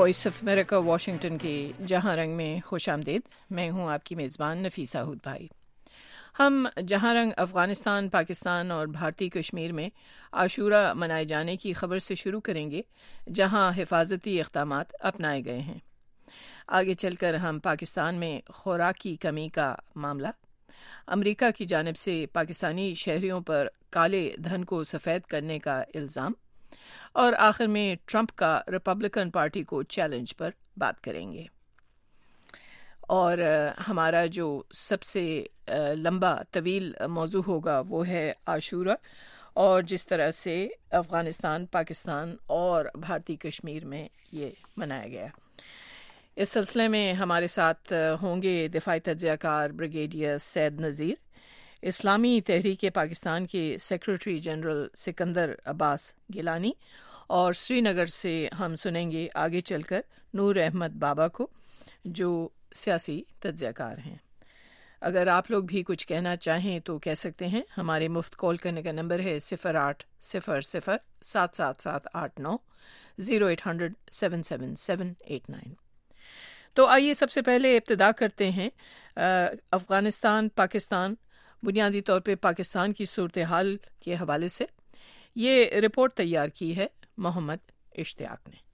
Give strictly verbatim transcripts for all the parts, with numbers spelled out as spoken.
Voice of America Washington کے جہاں رنگ میں خوش آمدید. میں ہوں آپ کی میزبان نفیسہ ہود بھائی. ہم جہاں رنگ افغانستان، پاکستان اور بھارتی کشمیر میں عاشورہ منائے جانے کی خبر سے شروع کریں گے، جہاں حفاظتی اقدامات اپنائے گئے ہیں. آگے چل کر ہم پاکستان میں خوراک کی کمی کا معاملہ، امریکہ کی جانب سے پاکستانی شہریوں پر کالے دھن کو سفید کرنے کا الزام، اور آخر میں ٹرمپ کا ریپبلکن پارٹی کو چیلنج پر بات کریں گے. اور ہمارا جو سب سے لمبا طویل موضوع ہوگا وہ ہے عاشورہ، اور جس طرح سے افغانستان، پاکستان اور بھارتی کشمیر میں یہ منایا گیا. اس سلسلے میں ہمارے ساتھ ہوں گے دفاعی تجزیہ کار بریگیڈیئر سید نذیر، اسلامی تحریک پاکستان کے سیکرٹری جنرل سکندر عباس گیلانی، اور سری نگر سے ہم سنیں گے آگے چل کر نور احمد بابا کو، جو سیاسی تجزیہ کار ہیں. اگر آپ لوگ بھی کچھ کہنا چاہیں تو کہہ سکتے ہیں. ہمارے مفت کال کرنے کا نمبر ہے صفر آٹھ صفر صفر سات سات سات آٹھ نو zero eight hundred seven seven seven eight nine. تو آئیے سب سے پہلے ابتدا کرتے ہیں افغانستان پاکستان، بنیادی طور پہ پاکستان کی صورتحال کے حوالے سے. یہ رپورٹ تیار کی ہے محمد اشتیاق نے.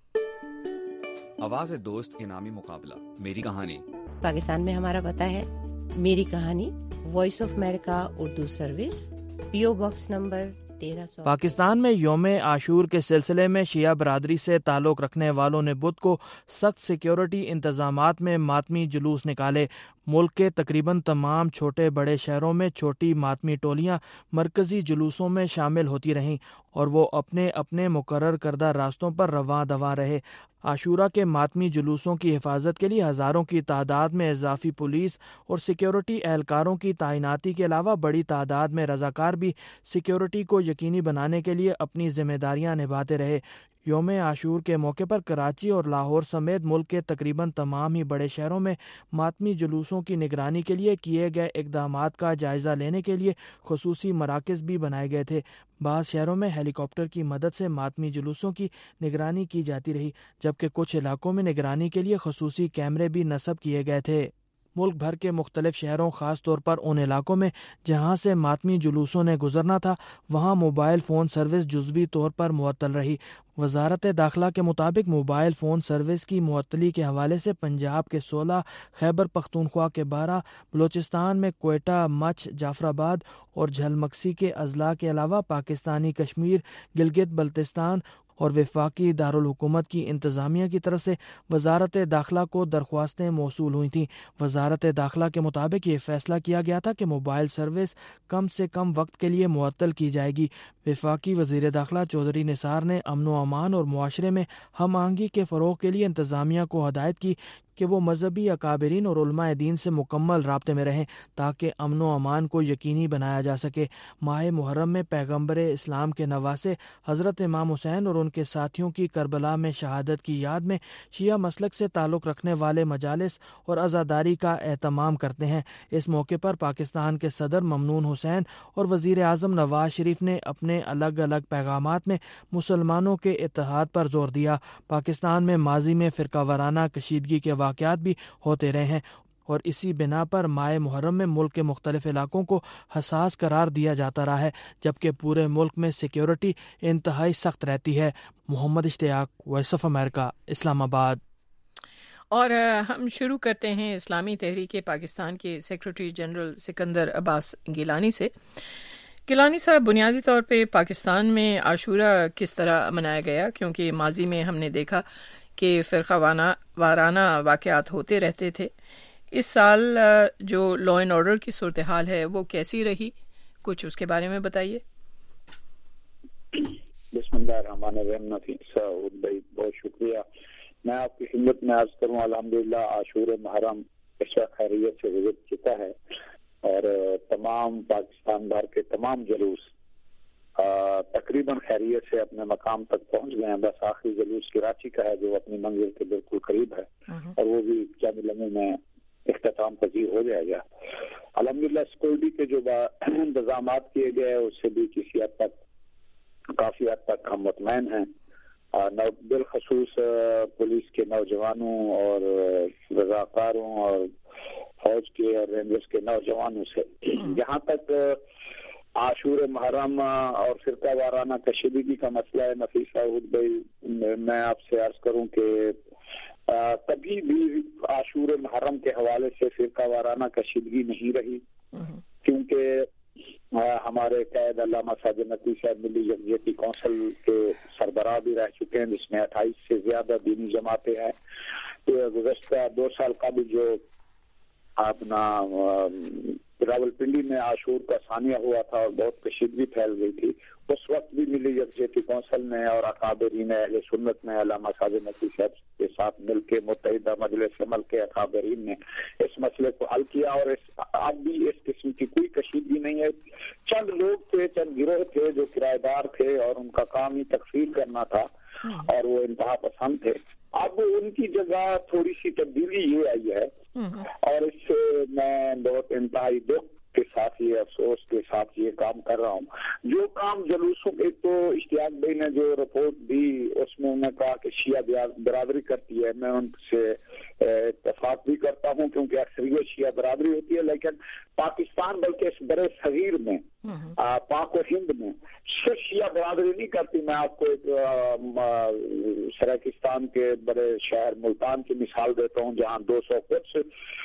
آواز دوست انعامی مقابلہ، میری کہانی. پاکستان میں ہمارا پتہ ہے میری کہانی، voice of America Urdu service, P O box number تیرہ سو. پاکستان میں یوم عاشور کے سلسلے میں شیعہ برادری سے تعلق رکھنے والوں نے بدھ کو سخت سیکیورٹی انتظامات میں ماتمی جلوس نکالے. ملک کے تقریباً تمام چھوٹے بڑے شہروں میں چھوٹی ماتمی ٹولیاں مرکزی جلوسوں میں شامل ہوتی رہیں، اور وہ اپنے اپنے مقرر کردہ راستوں پر رواں دواں رہے. عاشورہ کے ماتمی جلوسوں کی حفاظت کے لیے ہزاروں کی تعداد میں اضافی پولیس اور سیکیورٹی اہلکاروں کی تعیناتی کے علاوہ بڑی تعداد میں رضاکار بھی سیکیورٹی کو یقینی بنانے کے لیے اپنی ذمہ داریاں نبھاتے رہے. یوم عاشور کے موقع پر کراچی اور لاہور سمیت ملک کے تقریباً تمام ہی بڑے شہروں میں ماتمی جلوسوں کی نگرانی کے لیے کیے گئے اقدامات کا جائزہ لینے کے لیے خصوصی مراکز بھی بنائے گئے تھے. بعض شہروں میں ہیلی کاپٹر کی مدد سے ماتمی جلوسوں کی نگرانی کی جاتی رہی، جبکہ کچھ علاقوں میں نگرانی کے لیے خصوصی کیمرے بھی نصب کیے گئے تھے. ملک بھر کے مختلف شہروں، خاص طور پر ان علاقوں میں جہاں سے ماتمی جلوسوں نے گزرنا تھا، وہاں موبائل فون سروس جزوی طور پر معطل رہی. وزارت داخلہ کے مطابق موبائل فون سروس کی معطلی کے حوالے سے پنجاب کے سولہ، خیبر پختونخوا کے بارہ، بلوچستان میں کوئٹہ، مچھ، جعفر آباد اور جھلمکسی کے اضلاع کے علاوہ پاکستانی کشمیر، گلگت بلتستان اور وفاقی دارالحکومت کی انتظامیہ کی طرف سے وزارت داخلہ کو درخواستیں موصول ہوئی تھیں. وزارت داخلہ کے مطابق یہ فیصلہ کیا گیا تھا کہ موبائل سروس کم سے کم وقت کے لیے معطل کی جائے گی. وفاقی وزیر داخلہ چودھری نثار نے امن و امان اور معاشرے میں ہم آہنگی کے فروغ کے لیے انتظامیہ کو ہدایت کی کہ وہ مذہبی اکابرین اور علماء دین سے مکمل رابطے میں رہیں تاکہ امن و امان کو یقینی بنایا جا سکے. ماہ محرم میں پیغمبر اسلام کے نواسے حضرت امام حسین اور ان کے ساتھیوں کی کربلا میں شہادت کی یاد میں شیعہ مسلک سے تعلق رکھنے والے مجالس اور عزاداری کا اہتمام کرتے ہیں. اس موقع پر پاکستان کے صدر ممنون حسین اور وزیر اعظم نواز شریف نے اپنے الگ الگ پیغامات میں مسلمانوں کے اتحاد پر زور دیا. پاکستان میں ماضی میں فرقہ وارانہ کشیدگی کے واقعات بھی ہوتے رہے ہیں، اور اسی بنا پر ماہ محرم میں ملک کے مختلف علاقوں کو حساس قرار دیا جاتا رہا ہے، جبکہ پورے ملک میں سیکیورٹی انتہائی سخت رہتی ہے. محمد اشتیاق، وائس آف امریکہ، اسلام آباد. اور ہم شروع کرتے ہیں اسلامی تحریک پاکستان کے سیکرٹری جنرل سکندر عباس گیلانی سے. گیلانی صاحب، بنیادی طور پہ پاکستان میں عاشورہ کس طرح منایا گیا؟ کیونکہ ماضی میں ہم نے دیکھا کہ فرقہ وارانہ واقعات ہوتے رہتے تھے. اس سال جو لا اینڈ آرڈر کی صورتحال ہے وہ کیسی رہی؟ کچھ اس کے بارے میں بتائیے. بسم اللہ الرحمن الرحیم. نفیسہ بھائی بہت شکریہ. میں آپ کی خدمت میں عرض کروں الحمدللہ عاشور محرم اس وقت خیریت سے گزر چکا ہے، اور تمام پاکستان بھر کے تمام جلوس تقریباً خیریت سے اپنے مقام تک پہنچ گئے ہیں. بس آخری جلوس کراچی کا ہے جو اپنی منزل کے بالکل قریب ہے، اور وہ بھی چند لمحوں میں اختتام پذیر ہو جائے گا. الحمدللہ سیکورٹی کے جو انتظامات کیے گئے اس سے بھی کسی حد تک کافی حد تک ہم مطمئن ہیں. بالخصوص پولیس پولیس کے نوجوانوں اور رضاکاروں اور فوج کے اور رینجرز کے نوجوانوں سے. جہاں تک عاشور محرم اور فرقہ وارانہ کشیدگی کا مسئلہ ہے نفیس داؤد بھائی، میں آپ سے عرض کروں کہ کبھی بھی عاشور محرم کے حوالے سے فرقہ وارانہ کشیدگی نہیں رہی، کیونکہ ہمارے قائد علامہ ساجد نقوی صاحب ملی یکجہتی کونسل کے سربراہ بھی رہ چکے ہیں، جس میں اٹھائیس سے زیادہ دینی جماعتیں ہیں. گزشتہ دو سال قبل جو اپنا راول پنڈی میں عاشور کا ثانیہ ہوا تھا اور بہت کشیدگی پھیل گئی تھی، اس وقت بھی ملی یکجہتی کونسل نے اور اکابرین اہل سنت نے علامہ ساجد نقوی صاحب کے ساتھ مل کے متحدہ مجلس عمل کے اکابرین نے اس مسئلے کو حل کیا، اور اس اب بھی اس قسم کی کوئی کشیدگی نہیں ہے. چند لوگ تھے، چند گروہ تھے جو کرایہ دار تھے اور ان کا کام ہی تکفیر کرنا تھا اور وہ انتہا پسند تھے. اب ان کی جگہ تھوڑی سی تبدیلی یہ آئی ہے، اور اس سے میں بہت انتہائی دکھ کے ساتھ یہ افسوس کے ساتھ یہ کام کر رہا ہوں. جو کام جلوسوں کے، تو اشتیاق بھائی نے جو رپورٹ دی اس میں انہوں نے کہا کہ شیعہ برادری کرتی ہے، میں ان سے اتفاق بھی کرتا ہوں کیونکہ اکثریت شیعہ برادری ہوتی ہے، لیکن پاکستان بلکہ اس برے صغیر میں، پاک و ہند میں صرف شیعہ برادری نہیں کرتی. میں آپ کو ایک سرائکستان کے بڑے شہر ملتان کی مثال دیتا ہوں، جہاں دو سو کچھ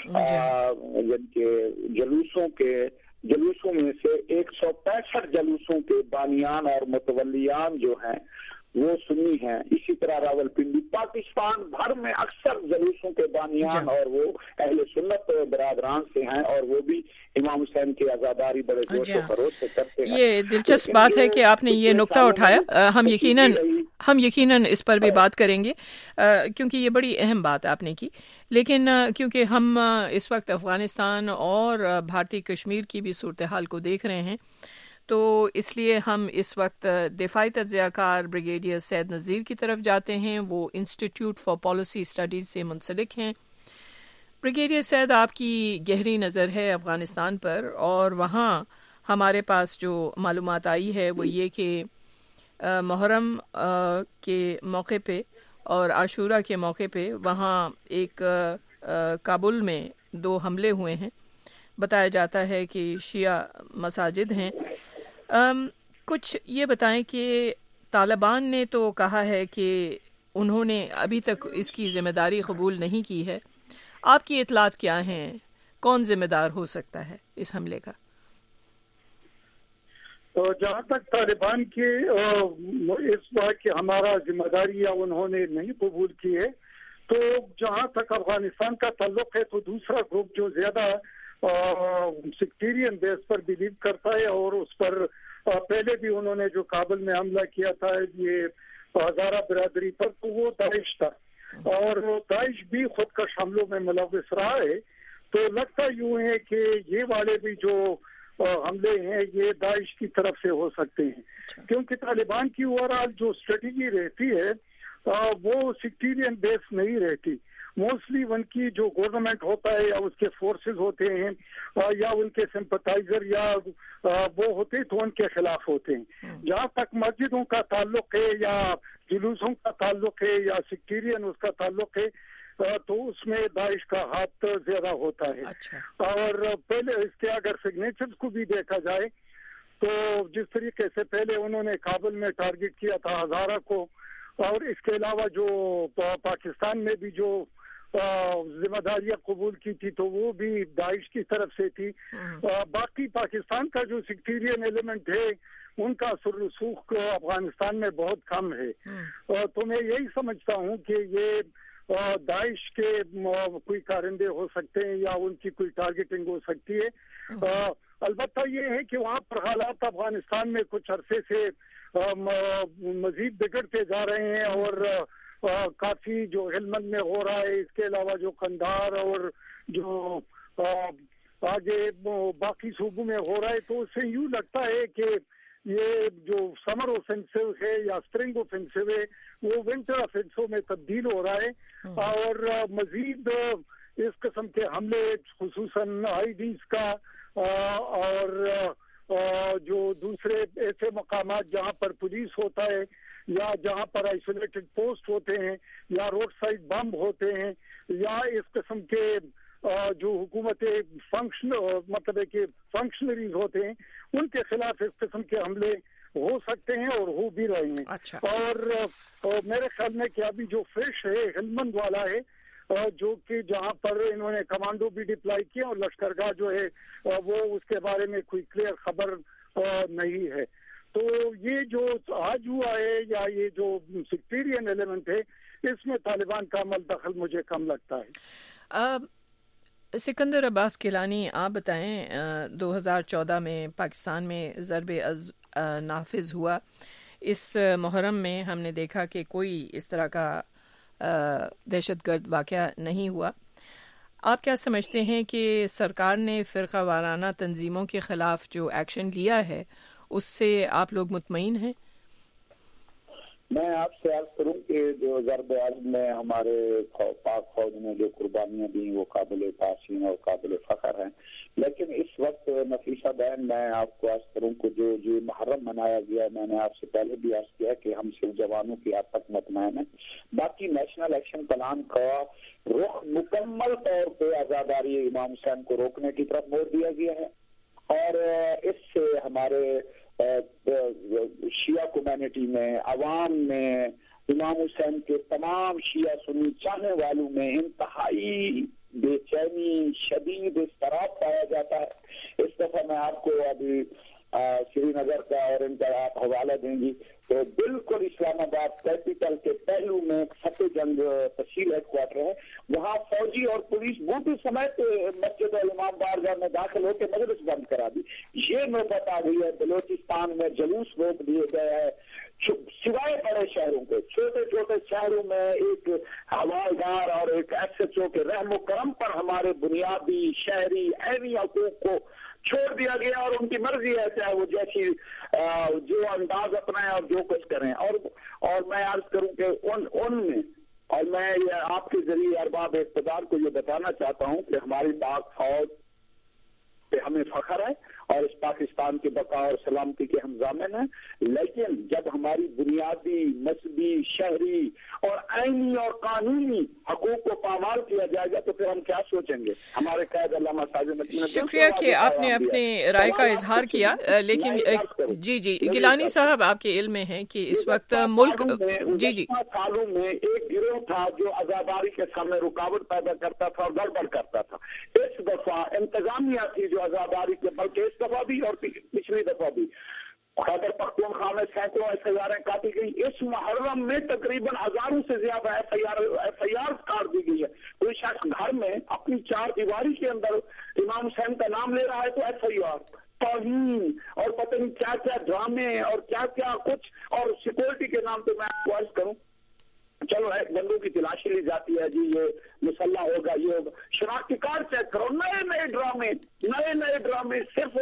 یعنی کہ جلوسوں کے جلوسوں میں سے ایک سو پینسٹھ جلوسوں کے بانیان اور متولیان جو ہیں وہ سنی ہیں. اسی طرح راول پنڈی، پاکستان بھر میں اکثر جلوسوں کے بانیان اور وہ اہل سنت برادران سے ہیں، اور وہ بھی امام حسین کی عزاداری بڑے جوش و خروش سے کرتے ہیں. یہ دلچسپ بات ہے کہ آپ نے یہ نقطہ اٹھایا. ہم یقیناً ہم یقیناً اس پر بھی بات کریں گے کیونکہ یہ بڑی اہم بات آپ نے کی. لیکن کیونکہ ہم اس وقت افغانستان اور بھارتی کشمیر کی بھی صورتحال کو دیکھ رہے ہیں، تو اس لیے ہم اس وقت دفاعی تجزیہ کار بریگیڈیئر سید نذیر کی طرف جاتے ہیں. وہ انسٹیٹیوٹ فار پالیسی اسٹڈیز سے منسلک ہیں. بریگیڈیئر سید، آپ کی گہری نظر ہے افغانستان پر، اور وہاں ہمارے پاس جو معلومات آئی ہے وہ یہ کہ محرم کے موقع پہ اور عاشورہ کے موقع پہ وہاں ایک کابل میں دو حملے ہوئے ہیں. بتایا جاتا ہے کہ شیعہ مساجد ہیں. کچھ یہ بتائیں کہ طالبان نے تو کہا ہے کہ انہوں نے ابھی تک اس کی ذمہ داری قبول نہیں کی ہے. آپ کی اطلاعات کیا ہیں؟ کون ذمہ دار ہو سکتا ہے اس حملے کا؟ جہاں تک طالبان کی اس بات کی ہمارا ذمہ داری یا انہوں نے نہیں قبول کی ہے، تو جہاں تک افغانستان کا تعلق ہے تو دوسرا گروپ جو زیادہ سیکٹیرین بیس پر بلیو کرتا ہے، اور اس پر پہلے بھی انہوں نے جو کابل میں حملہ کیا تھا یہ ہزارہ برادری پر، تو وہ داعش تھا، اور داعش بھی خودکش حملوں میں ملوث رہا ہے. تو لگتا یوں ہے کہ یہ والے بھی جو حملے ہیں یہ داعش کی طرف سے ہو سکتے ہیں، کیونکہ طالبان کی اوورآل جو اسٹریٹجی رہتی ہے وہ سیکٹیرین بیس نہیں رہتی. موسٹلی ان کی جو گورنمنٹ ہوتا ہے یا اس کے فورسز ہوتے ہیں یا ان کے سمپتائزر یا وہ ہوتے تو ان کے خلاف ہوتے ہیں. جہاں تک مسجدوں کا تعلق ہے یا جلوسوں کا تعلق ہے یا سیکٹیرین اس کا تعلق ہے تو اس میں داعش کا ہاتھ زیادہ ہوتا ہے. اور پہلے اس کے اگر سگنیچرز کو بھی دیکھا جائے تو جس طریقے سے پہلے انہوں نے کابل میں ٹارگٹ کیا تھا ہزارہ کو، اور اس کے علاوہ جو پاکستان میں بھی جو ذمہ داریاں قبول کی تھی تو وہ بھی داعش کی طرف سے تھی. باقی پاکستان کا جو سیکٹیرین ایلیمنٹ ہے ان کا اثر رسوخ افغانستان میں بہت کم ہے. تو میں یہی سمجھتا ہوں کہ یہ داعش کے کوئی کارندے ہو سکتے ہیں یا ان کی کوئی ٹارگیٹنگ ہو سکتی ہے. البتہ یہ ہے کہ وہاں پر حالات افغانستان میں کچھ عرصے سے مزید بگڑتے جا رہے ہیں، اور کافی جو ہلمند میں ہو رہا ہے، اس کے علاوہ جو قندھار اور جو آگے باقی صوبوں میں ہو رہا ہے، تو اس سے یوں لگتا ہے کہ یہ جو سمر اوفینسو ہے یا اسپرنگ اوفینسو ہے وہ ونٹر اوفینسو میں تبدیل ہو رہا ہے، اور مزید اس قسم کے حملے خصوصاً آئی ڈیز کا اور جو دوسرے ایسے مقامات جہاں پر پولیس ہوتا ہے یا جہاں پر آئسولیٹڈ پوسٹ ہوتے ہیں یا روڈ سائڈ بم ہوتے ہیں یا اس قسم کے جو حکومت فنکشن مطلب ہے کہ فنکشنریز ہوتے ہیں ان کے خلاف اس قسم کے حملے ہو سکتے ہیں اور ہو بھی رہے ہیں. اچھا. اور میرے خیال میں کہ ابھی جو فش ہے ہلمند والا ہے جو کہ جہاں پر انہوں نے کمانڈو بھی ڈپلائی کیے اور لشکرگاہ جو ہے وہ اس کے بارے میں کوئی کلیئر خبر نہیں ہے. تو یہ جو آج ہوا ہے یا یہ جو سیکٹیرین ایلیمنٹ ہے اس میں طالبان کا عمل دخل مجھے کم لگتا ہے. سکندر عباس گیلانی، آپ بتائیں دو ہزار چودہ میں پاکستان میں ضرب از نافذ ہوا. اس محرم میں ہم نے دیکھا کہ کوئی اس طرح کا دہشت گرد واقعہ نہیں ہوا. آپ کیا سمجھتے ہیں کہ سرکار نے فرقہ وارانہ تنظیموں کے خلاف جو ایکشن لیا ہے اس سے آپ لوگ مطمئن ہیں؟ میں آپ سے عرض کروں کہ جو ضرب عزم میں ہمارے پاک فوج نے جو قربانیاں دی وہ قابل تحسین اور قابل فخر ہیں. لیکن اس وقت نفیسہ بہن میں آپ کو عرض کروں کہ جو جو محرم منایا گیا، میں نے آپ سے پہلے بھی عرض کیا کہ ہم صرف جوانوں کی حد تک مطمئن ہیں. باقی نیشنل ایکشن پلان کا رخ مکمل طور پہ آزاداری امام حسین کو روکنے کی طرف موڑ دیا گیا ہے اور اس سے ہمارے شیعہ کمیونٹی میں، عوام میں، امام حسین کے تمام شیعہ سنی چاہنے والوں میں انتہائی بے چینی، شدید اضطراب پایا جاتا ہے. اس دفعہ میں آپ کو ابھی سری نگر کا اور ان کا آپ حوالہ دیں گی تو بالکل اسلام آباد کیپٹل کے پہلو میں فتح جنگ تحصیل ہیڈ کوارٹر ہے، وہاں فوجی اور پولیس بوٹی سمیت مسجد الامام بارگاہ میں داخل ہو کے مجلس بند کرا دی. یہ نوبت آ گئی ہے. بلوچستان میں جلوس روک دیے گئے ہیں. سوائے بڑے شہروں کے چھوٹے چھوٹے شہروں میں ایک حوالدار اور ایک ایس ایچ او کے رحم و کرم پر ہمارے بنیادی شہری عینی حقوق کو چھوڑ دیا گیا اور ان کی مرضی ہے چاہے وہ جیسی جو انداز اپنائیں اور جو کچھ کریں. اور اور میں عرض کروں کہ ان ان میں اور میں یہ آپ کے ذریعے ارباب اقتدار کو یہ بتانا چاہتا ہوں کہ ہماری پاک فوج پہ ہمیں فخر ہے اور اس پاکستان کی بقا اور سلامتی کے ہم ضامن ہیں. لیکن جب ہماری بنیادی مذہبی شہری اور عینی اور قانونی حقوق کو پامال کیا جائے گا تو پھر ہم کیا سوچیں گے؟ ہمارے قائد علامہ ساجد نقوی نے شکریہ کہ آپ نے اپنے رائے کا اظہار کیا. لیکن جی جی گیلانی صاحب، آپ کے علم میں ہے کہ اس وقت ملک جی جی سالوں میں ایک گروہ تھا جو آزاداری کے سامنے رکاوٹ پیدا کرتا تھا اور گڑبڑ کرتا تھا. اس دفعہ انتظامیہ تھی جو آزاداری کے، بلکہ اس دفعہ بھی اور پچھلی دفعہ بھی خیبر پختونخوا میں سینکڑوں ایف آئی آریں کاٹی گئی. اس محرم میں تقریباً ہزاروں سے زیادہ F I R F I R کاٹ دی گئی ہے. کوئی شخص گھر میں اپنی چار دیواری کے اندر امام حسین کا نام لے رہا ہے تو ایف آئی آر، توہین اور پتہ نہیں کیا کیا ڈرامے اور کیا کیا کچھ. اور سیکورٹی کے نام پہ میں آپ کو عرض کروں، چلو ایک بندوں کی تلاشی لی جاتی ہے، جی یہ مسلح ہوگا، یہ ہوگا، شناختی کارڈ چیک کرو، نئے نئے ڈرامے نئے نئے ڈرامے صرف.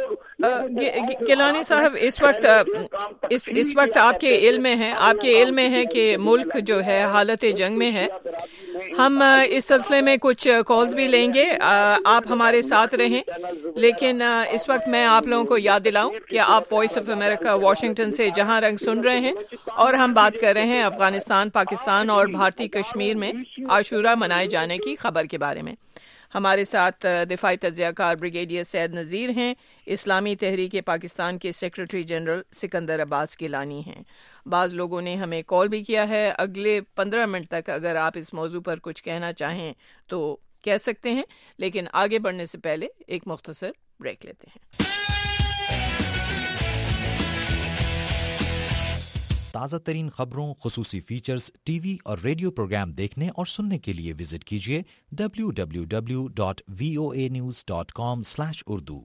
گیلانی صاحب، اس وقت اس اس وقت آپ کے علم میں ہے آپ کے علم میں ہے کہ ملک جو ہے حالت جنگ میں ہے. ہم اس سلسلے میں کچھ کالز بھی لیں گے، آپ ہمارے ساتھ رہیں. لیکن اس وقت میں آپ لوگوں کو یاد دلاؤں کہ آپ وائس آف امریکہ واشنگٹن سے جہاں رنگ سن رہے ہیں اور ہم بات کر رہے ہیں افغانستان، پاکستان اور بھارتی کشمیر میں عاشورہ منائے جانے کی خبر کے بارے میں. ہمارے ساتھ دفاعی تجزیہ کار بریگیڈیئر سید نذیر ہیں، اسلامی تحریک پاکستان کے سیکرٹری جنرل سکندر عباس گیلانی ہیں. بعض لوگوں نے ہمیں کال بھی کیا ہے. اگلے پندرہ منٹ تک اگر آپ اس موضوع پر کچھ کہنا چاہیں تو کہہ سکتے ہیں، لیکن آگے بڑھنے سے پہلے ایک مختصر بریک لیتے ہیں. تازہ ترین خبروں، خصوصی فیچرز، ٹی وی اور ریڈیو پروگرام دیکھنے اور سننے کے لیے وزٹ کیجیے W W W dot V O A news dot com slash Urdu.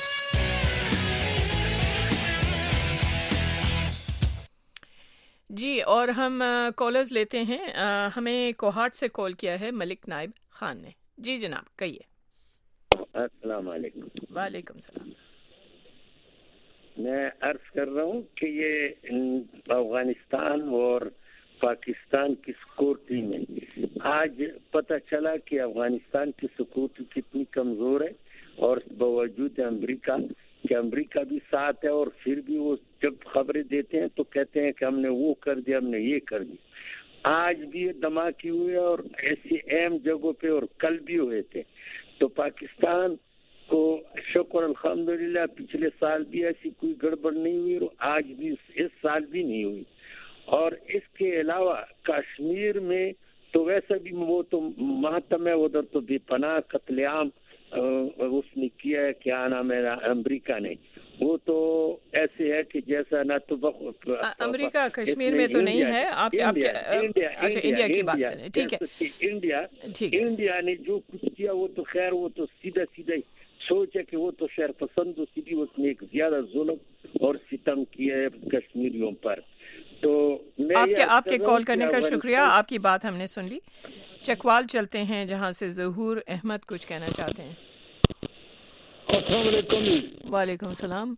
جی، اور ہم کالرز لیتے ہیں. ہمیں کوہاٹ سے کال کیا ہے ملک نائب خان نے. جی جناب کہیے. السلام علیکم. وعلیکم السلام. میں عرض کر رہا ہوں کہ یہ افغانستان اور پاکستان کی سکیورٹی میں آج پتہ چلا کہ افغانستان کی سکیورٹی کتنی کمزور ہے اور باوجود امریکہ کہ امریکہ بھی ساتھ ہے، اور پھر بھی وہ جب خبریں دیتے ہیں تو کہتے ہیں کہ ہم نے وہ کر دیا، ہم نے یہ کر دیا۔ آج بھی یہ دھماکے ہوئے اور ایسی اہم جگہوں پہ، اور کل بھی ہوئے تھے۔ تو پاکستان کو شکر الحمدللہ پچھلے سال بھی ایسی کوئی گڑبڑ نہیں ہوئی، اور آج بھی اس سال بھی نہیں ہوئی۔ اور اس کے علاوہ کشمیر میں تو ویسا بھی وہ تو ماتم ہے، ادھر تو بے پناہ قتل عام اس نے کیا ہے، کیا نام ہے امریکہ نے، وہ تو ایسے ہے کہ جیسا نہ تو امریکہ کشمیر میں تو نہیں ہے۔ آپ انڈیا کی بات کریں، ٹھیک ہے، انڈیا انڈیا نے جو کچھ کیا وہ تو خیر وہ تو سیدھا سیدھا سوچ ہے کہ وہ تو شہر پسند و سیدھی، اس نے ایک زیادہ ظلم اور ستم کیا ہے کشمیریوں پر۔ تو آپ کے آپ کے کال کرنے کا شکریہ، آپ کی بات ہم نے سن لی۔ چکوال چلتے ہیں جہاں سے ظہور احمد کچھ کہنا چاہتے ہیں۔ السلام علیکم۔ وعلیکم السلام۔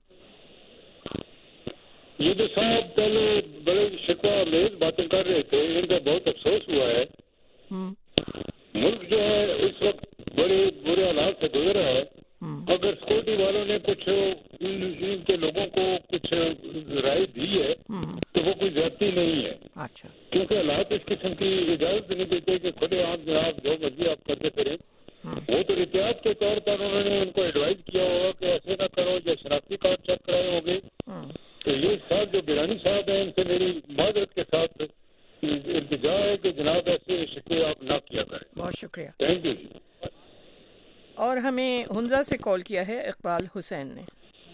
یہ جو صاحب پہلے بڑے شکوہ امیز باتیں کر رہے تھے، ان کا بہت افسوس ہوا ہے۔ ملک جو ہے اس وقت بڑے برے حالات سے گزر رہا ہے۔ اگر سیکورٹی والوں نے کچھ ان کے لوگوں کو کچھ رائے دی ہے تو وہ کوئی زیادتی نہیں ہے، کیونکہ حالات اس قسم کی اجازت نہیں دیتے کہ کھلے عام جناب جو مرضی آپ کرتے پھریں۔ وہ تو احتیاط کے طور پر انہوں نے ان کو ایڈوائز کیا ہوگا کہ ایسے نہ کرو، یا شناختی کارڈ چیک کرائے ہوں گے۔ تو یہ صاحب جو گیلانی صاحب ہیں، ان سے میری معذرت کے ساتھ التجا ہے کہ جناب ایسے شکوے آپ نہ کیا کریں۔ بہت شکریہ، تھینک یو۔ اور ہمیں ہنزا سے کال کیا ہے اقبال حسین نے۔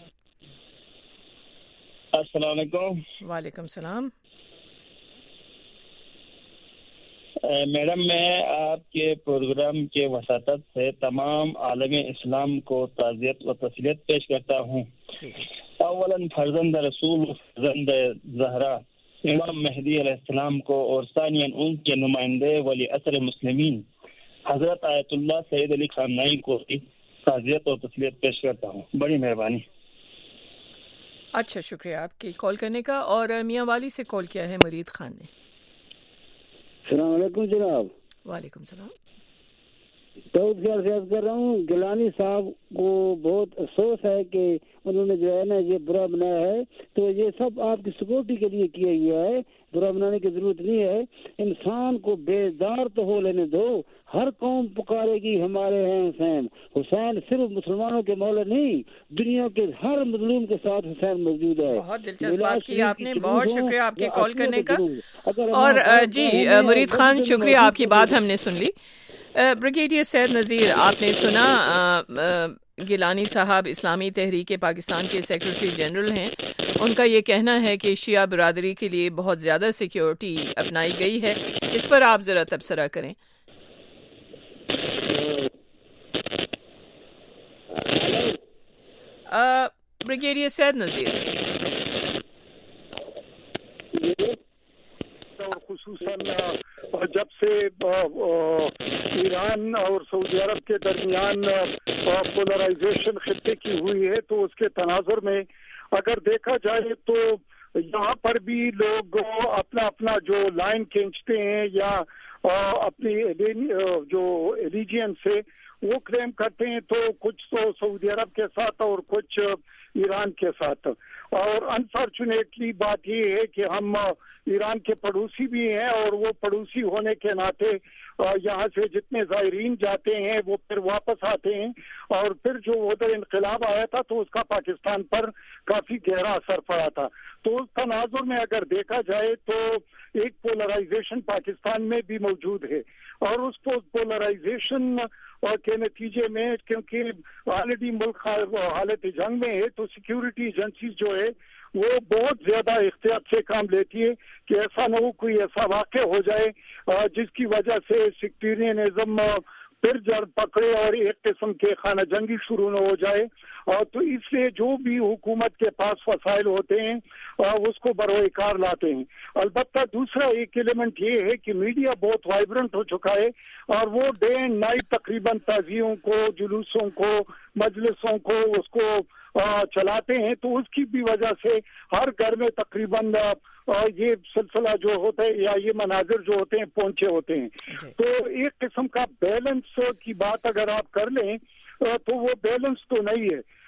السلام علیکم۔ وعلیکم السلام۔ میڈم میں آپ کے پروگرام کے وساطت سے تمام عالم اسلام کو تعزیت و تسلیت پیش کرتا ہوں۔ اولاً فرزند رسول فرزند زہرا امام مہدی علیہ السلام کو، اور ثانیاً ان کے نمائندے ولی عصر مسلمین حضرت آیت اللہ سید علی خامنہئی کو تعزیت اور تسلیت پیش کرتا ہوں۔ بڑی مہربانی۔ اچھا، شکریہ آپ کی کال کرنے کا۔ اور میاں والی سے کال کیا ہے مرید خان نے۔ السلام علیکم جناب۔ وعلیکم السلام۔ بہت خیال سے عرض کر رہا ہوں، گیلانی صاحب کو بہت افسوس ہے کہ انہوں نے جو ہے نا یہ برا بنایا ہے، تو یہ سب آپ کی سیکورٹی کے لیے کیا گیا ہے، برا بنانے کی ضرورت نہیں ہے۔ انسان کو بیدار تو ہو لینے دو۔ ہر قوم پکارے گی ہمارے ہیں حسین۔ حسین صرف مسلمانوں کے مولا نہیں، دنیا کے ہر مظلوم کے ساتھ حسین موجود ہے۔ بہت دلچسپ بات کی آپ نے، بہت شکریہ آپ کے کال کرنے کا۔ اور جی مرید خان، شکریہ، آپ کی بات ہم نے سن لی۔ بریگیڈیئر سید نذیر، آپ نے سنا گیلانی صاحب اسلامی تحریک پاکستان کے سیکرٹری جنرل ہیں، ان کا یہ کہنا ہے کہ شیعہ برادری کے لیے بہت زیادہ سیکیورٹی اپنائی گئی ہے۔ اس پر آپ ذرا تبصرہ کریں۔ بریگیڈیئر سید نذیر، اور خصوصاً جب سے ایران اور سعودی عرب کے درمیان پولرائزیشن خطے کی ہوئی ہے، تو اس کے تناظر میں اگر دیکھا جائے تو یہاں پر بھی لوگ اپنا اپنا جو لائن کھینچتے ہیں یا اپنی جو ریجین سے وہ کلیم کرتے ہیں، تو کچھ تو سعودی عرب کے ساتھ اور کچھ ایران کے ساتھ۔ اور انفارچونیٹلی بات یہ ہے کہ ہم ایران کے پڑوسی بھی ہیں، اور وہ پڑوسی ہونے کے ناطے یہاں سے جتنے زائرین جاتے ہیں وہ پھر واپس آتے ہیں، اور پھر جو ادھر انقلاب آیا تھا تو اس کا پاکستان پر کافی گہرا اثر پڑا تھا۔ تو اس تناظر میں اگر دیکھا جائے تو ایک پولرائزیشن پاکستان میں بھی موجود ہے، اور اس پولرائزیشن کے نتیجے میں کیونکہ آلریڈی ملک حالت جنگ میں ہے، تو سیکیورٹی ایجنسیز جو ہے وہ بہت زیادہ احتیاط سے کام لیتی ہے کہ ایسا نہ ہو کوئی ایسا واقع ہو جائے جس کی وجہ سے سیکٹیرینزم پھر جڑ پکڑے اور ایک قسم کے خانہ جنگی شروع نہ ہو جائے۔ اور تو اس لیے جو بھی حکومت کے پاس وسائل ہوتے ہیں اس کو بروئے کار لاتے ہیں۔ البتہ دوسرا ایک ایلیمنٹ یہ ہے کہ میڈیا بہت وائبرنٹ ہو چکا ہے، اور وہ ڈے اینڈ نائٹ تقریباً تعزیوں کو، جلوسوں کو، مجلسوں کو اس کو چلاتے ہیں، تو اس کی بھی وجہ سے ہر گھر میں تقریباً یہ سلسلہ جو ہوتا ہے یا یہ مناظر جو ہوتے ہیں پہنچے ہوتے ہیں۔ تو ایک قسم کا بیلنس کی بات اگر آپ کر لیں تو وہ بیلنس تو نہیں ہے۔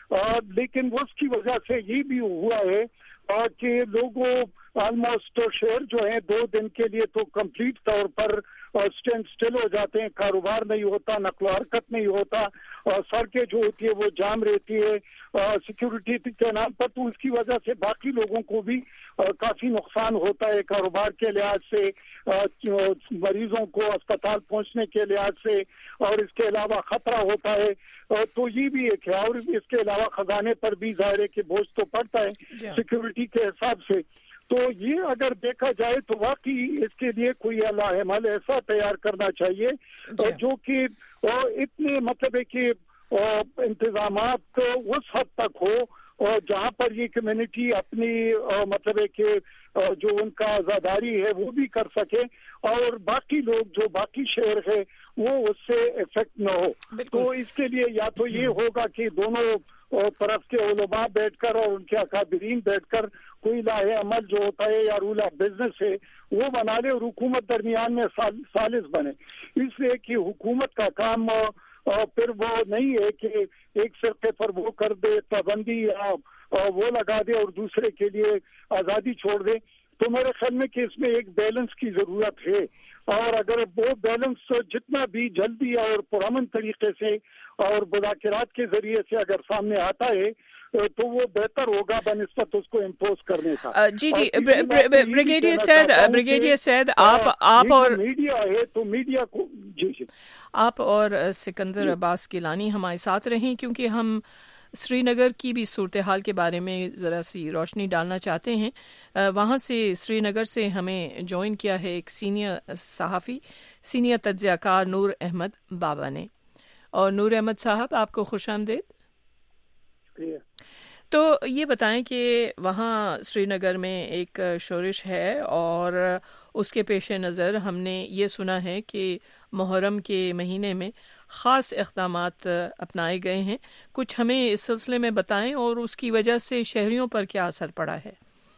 لیکن اس کی وجہ سے یہ بھی ہوا ہے کہ لوگوں آلموسٹ شہر جو ہیں دو دن کے لیے تو کمپلیٹ طور پر اسٹینڈ سٹل ہو جاتے ہیں, کاروبار نہیں ہوتا, نقل و حرکت نہیں ہوتا, سڑکیں جو ہوتی ہے وہ جام رہتی ہے سیکیورٹی کے نام پر, تو اس کی وجہ سے باقی لوگوں کو بھی کافی نقصان ہوتا ہے کاروبار کے لحاظ سے, مریضوں کو اسپتال پہنچنے کے لحاظ سے, اور اس کے علاوہ خطرہ ہوتا ہے. تو یہ بھی ایک ہے, اور اس کے علاوہ خزانے پر بھی ظاہر ہے کہ بوجھ تو پڑتا ہے سیکیورٹی کے حساب سے. تو یہ اگر دیکھا جائے تو واقعی اس کے لیے کوئی عمل ایسا تیار کرنا چاہیے جو کہ اتنے مطلب ہے کہ انتظامات اس حد تک ہو اور جہاں پر یہ کمیونٹی اپنی مطلب ہے کہ جو ان کا آزاداری ہے وہ بھی کر سکے, اور باقی لوگ جو باقی شہر ہے وہ اس سے افیکٹ نہ ہو. تو اس کے لیے یا تو یہ ہوگا کہ دونوں طرف کے علماء بیٹھ کر اور ان کے اکابرین بیٹھ کر کوئی لاہ عمل جو ہوتا ہے یا رول آف بزنس ہے وہ بنا لے, اور حکومت درمیان میں سالس بنے. اس لیے کہ حکومت کا کام پھر وہ نہیں ہے کہ ایک فرقے پر وہ کر دے پابندی یا وہ لگا دے اور دوسرے کے لیے آزادی چھوڑ دے. تو میرے خیال میں کہ اس میں ایک بیلنس کی ضرورت ہے, اور اگر وہ بیلنس جتنا بھی جلدی اور پرامن طریقے سے اور مذاکرات کے ذریعے سے اگر سامنے آتا ہے تو وہ بہتر ہوگا بنسبت اس کو امپوز کرنے کا. جی جی بریگیڈیئر سید بریگیڈیئر سید آپ آپ اور میڈیا ہے تو میڈیا کو جی جی آپ اور سکندر عباس گیلانی ہمارے ساتھ رہیں, کیونکہ ہم سری نگر کی بھی صورتحال کے بارے میں ذرا سی روشنی ڈالنا چاہتے ہیں. وہاں سے سری نگر سے ہمیں جوائن کیا ہے ایک سینئر صحافی, سینئر تجزیہ کار نور احمد بابا نے. اور نور احمد صاحب آپ کو خوش آمدید. تو یہ بتائیں کہ وہاں سری نگر میں ایک شورش ہے اور اس کے پیش نظر ہم نے یہ سنا ہے کہ محرم کے مہینے میں خاص اقدامات اپنائے گئے ہیں. کچھ ہمیں اس سلسلے میں بتائیں اور اس کی وجہ سے شہریوں پر کیا اثر پڑا ہے.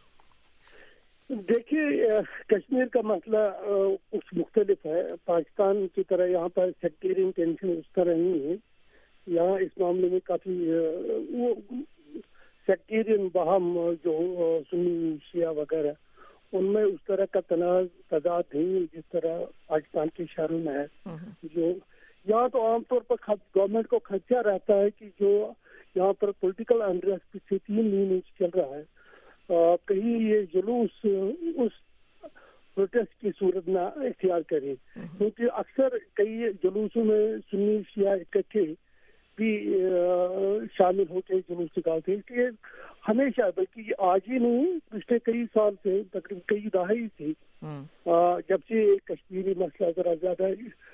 دیکھیے کشمیر کا مسئلہ کچھ مختلف ہے. پاکستان کی طرح یہاں پر سیکٹیرین ٹینشن اس طرح نہیں ہے. یہاں اس معاملے میں کافی وہ سیکٹیرین باہم جو سنی شیعہ وغیرہ ان میں اس طرح کا تنازع تضاد نہیں جس طرح پاکستان کے شہروں میں ہے. جو یہاں تو عام طور پر گورنمنٹ کو خدشہ رہتا ہے کہ جو یہاں پر پولیٹیکل انریسٹ پچھلے تین مہینے چل رہا ہے کہیں یہ جلوس اس پروٹیسٹ کی صورت میں اختیار کرے, کیونکہ اکثر کئی جلوسوں میں سنی شیعہ اکٹھے بھی شامل ہوتے جلوس نکالتے. اس لیے ہمیشہ بلکہ آج ہی نہیں پچھلے کئی سال سے تقریباً کئی دہائی سے جب سے کشمیری مسئلہ ذرا زیادہ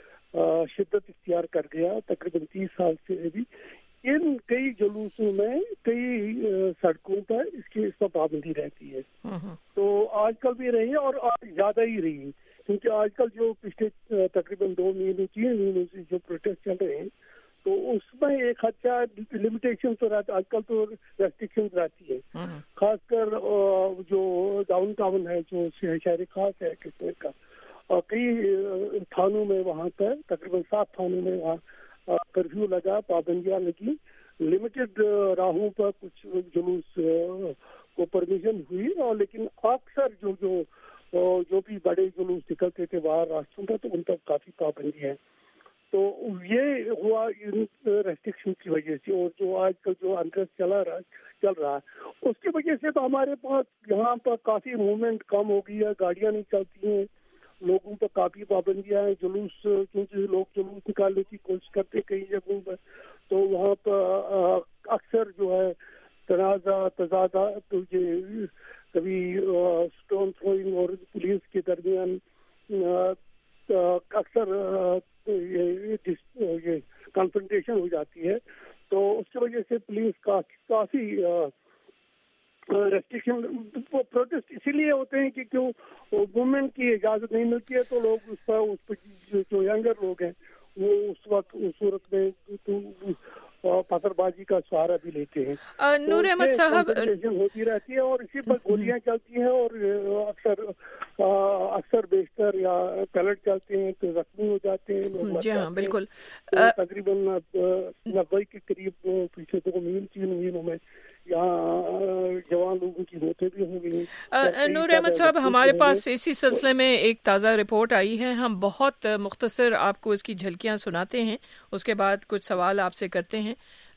شدت اختیار کر گیا تقریباً تیس سال سے بھی ان کئی جلوسوں میں کئی سڑکوں پر اس کی اس پر پابندی رہتی ہے. تو آج کل بھی رہی ہے اور آج زیادہ ہی رہی ہے, کیونکہ آج کل جو پچھلے تقریباً دو مہینے تین مہینوں سے جو پروٹیسٹ چل رہے ہیں تو اس میں ایک خدشہ لمیٹیشن تو رہتا, آج کل تو ریسٹرکشن رہتی ہے, خاص کر جو ڈاؤن ٹاؤن ہے جو شہر خاص ہے کشمیر کا, اور کئی تھانوں میں وہاں پر تقریباً سات تھانوں میں وہاں کرفیو لگا, پابندیاں لگی, لمیٹڈ راہوں پر کچھ جلوس کو پرمیشن ہوئی, اور لیکن اکثر جو جو جو بھی بڑے جلوس نکلتے تھے باہر راستوں پر تو ان پر کافی پابندی ہے. تو یہ ہوا ریسٹرکشن کی وجہ سے, اور جو آج کل جو انٹرسٹ چلا رہا چل رہا ہے اس کی وجہ سے تو ہمارے پاس یہاں پر کافی موومنٹ کم ہو گئی ہے, گاڑیاں نہیں چلتی ہیں, لوگوں پر کافی پابندیاں ہیں, جلوس کیونکہ لوگ جلوس نکالنے کی کوشش کرتے کئی جگہوں پر, تو وہاں پر اکثر جو ہے تنازع تضادات تو یہ کبھی اسٹون تھروئنگ اور پولیس کے درمیان اکثر یہ کنفرنٹیشن ہو جاتی ہے. تو اس کی وجہ سے پولیس کا کافی ریسٹرکشن پروٹیسٹ اسی لیے ہوتے ہیں کہ کیوں گورنمنٹ کی اجازت نہیں ملتی ہے تو لوگ اس پر اس پر جو ینگر لوگ ہیں وہ اس وقت اس صورت میں पत्थरबाजी का सहारा भी लेते हैं। नूर अहमद साहब, होती रहती है और इसी पर गोलियां चलती हैं और अक्सर अक्सर बेशतर या पैलेट चलते हैं तो जख्मी हो जाते हैं। जी हाँ, बिल्कुल। तो तकरीबन नब्बे के करीब पिछले दो महीने तीन महीनों में यहाँ जवान लोगों की मौतें भी हो गई। नूर अहमद साहब, हमारे पास इसी सिलसिले में एक ताज़ा रिपोर्ट आई है, हम बहुत मुख्तसर आपको इसकी झलकियाँ सुनाते हैं, उसके बाद कुछ सवाल आपसे करते हैं।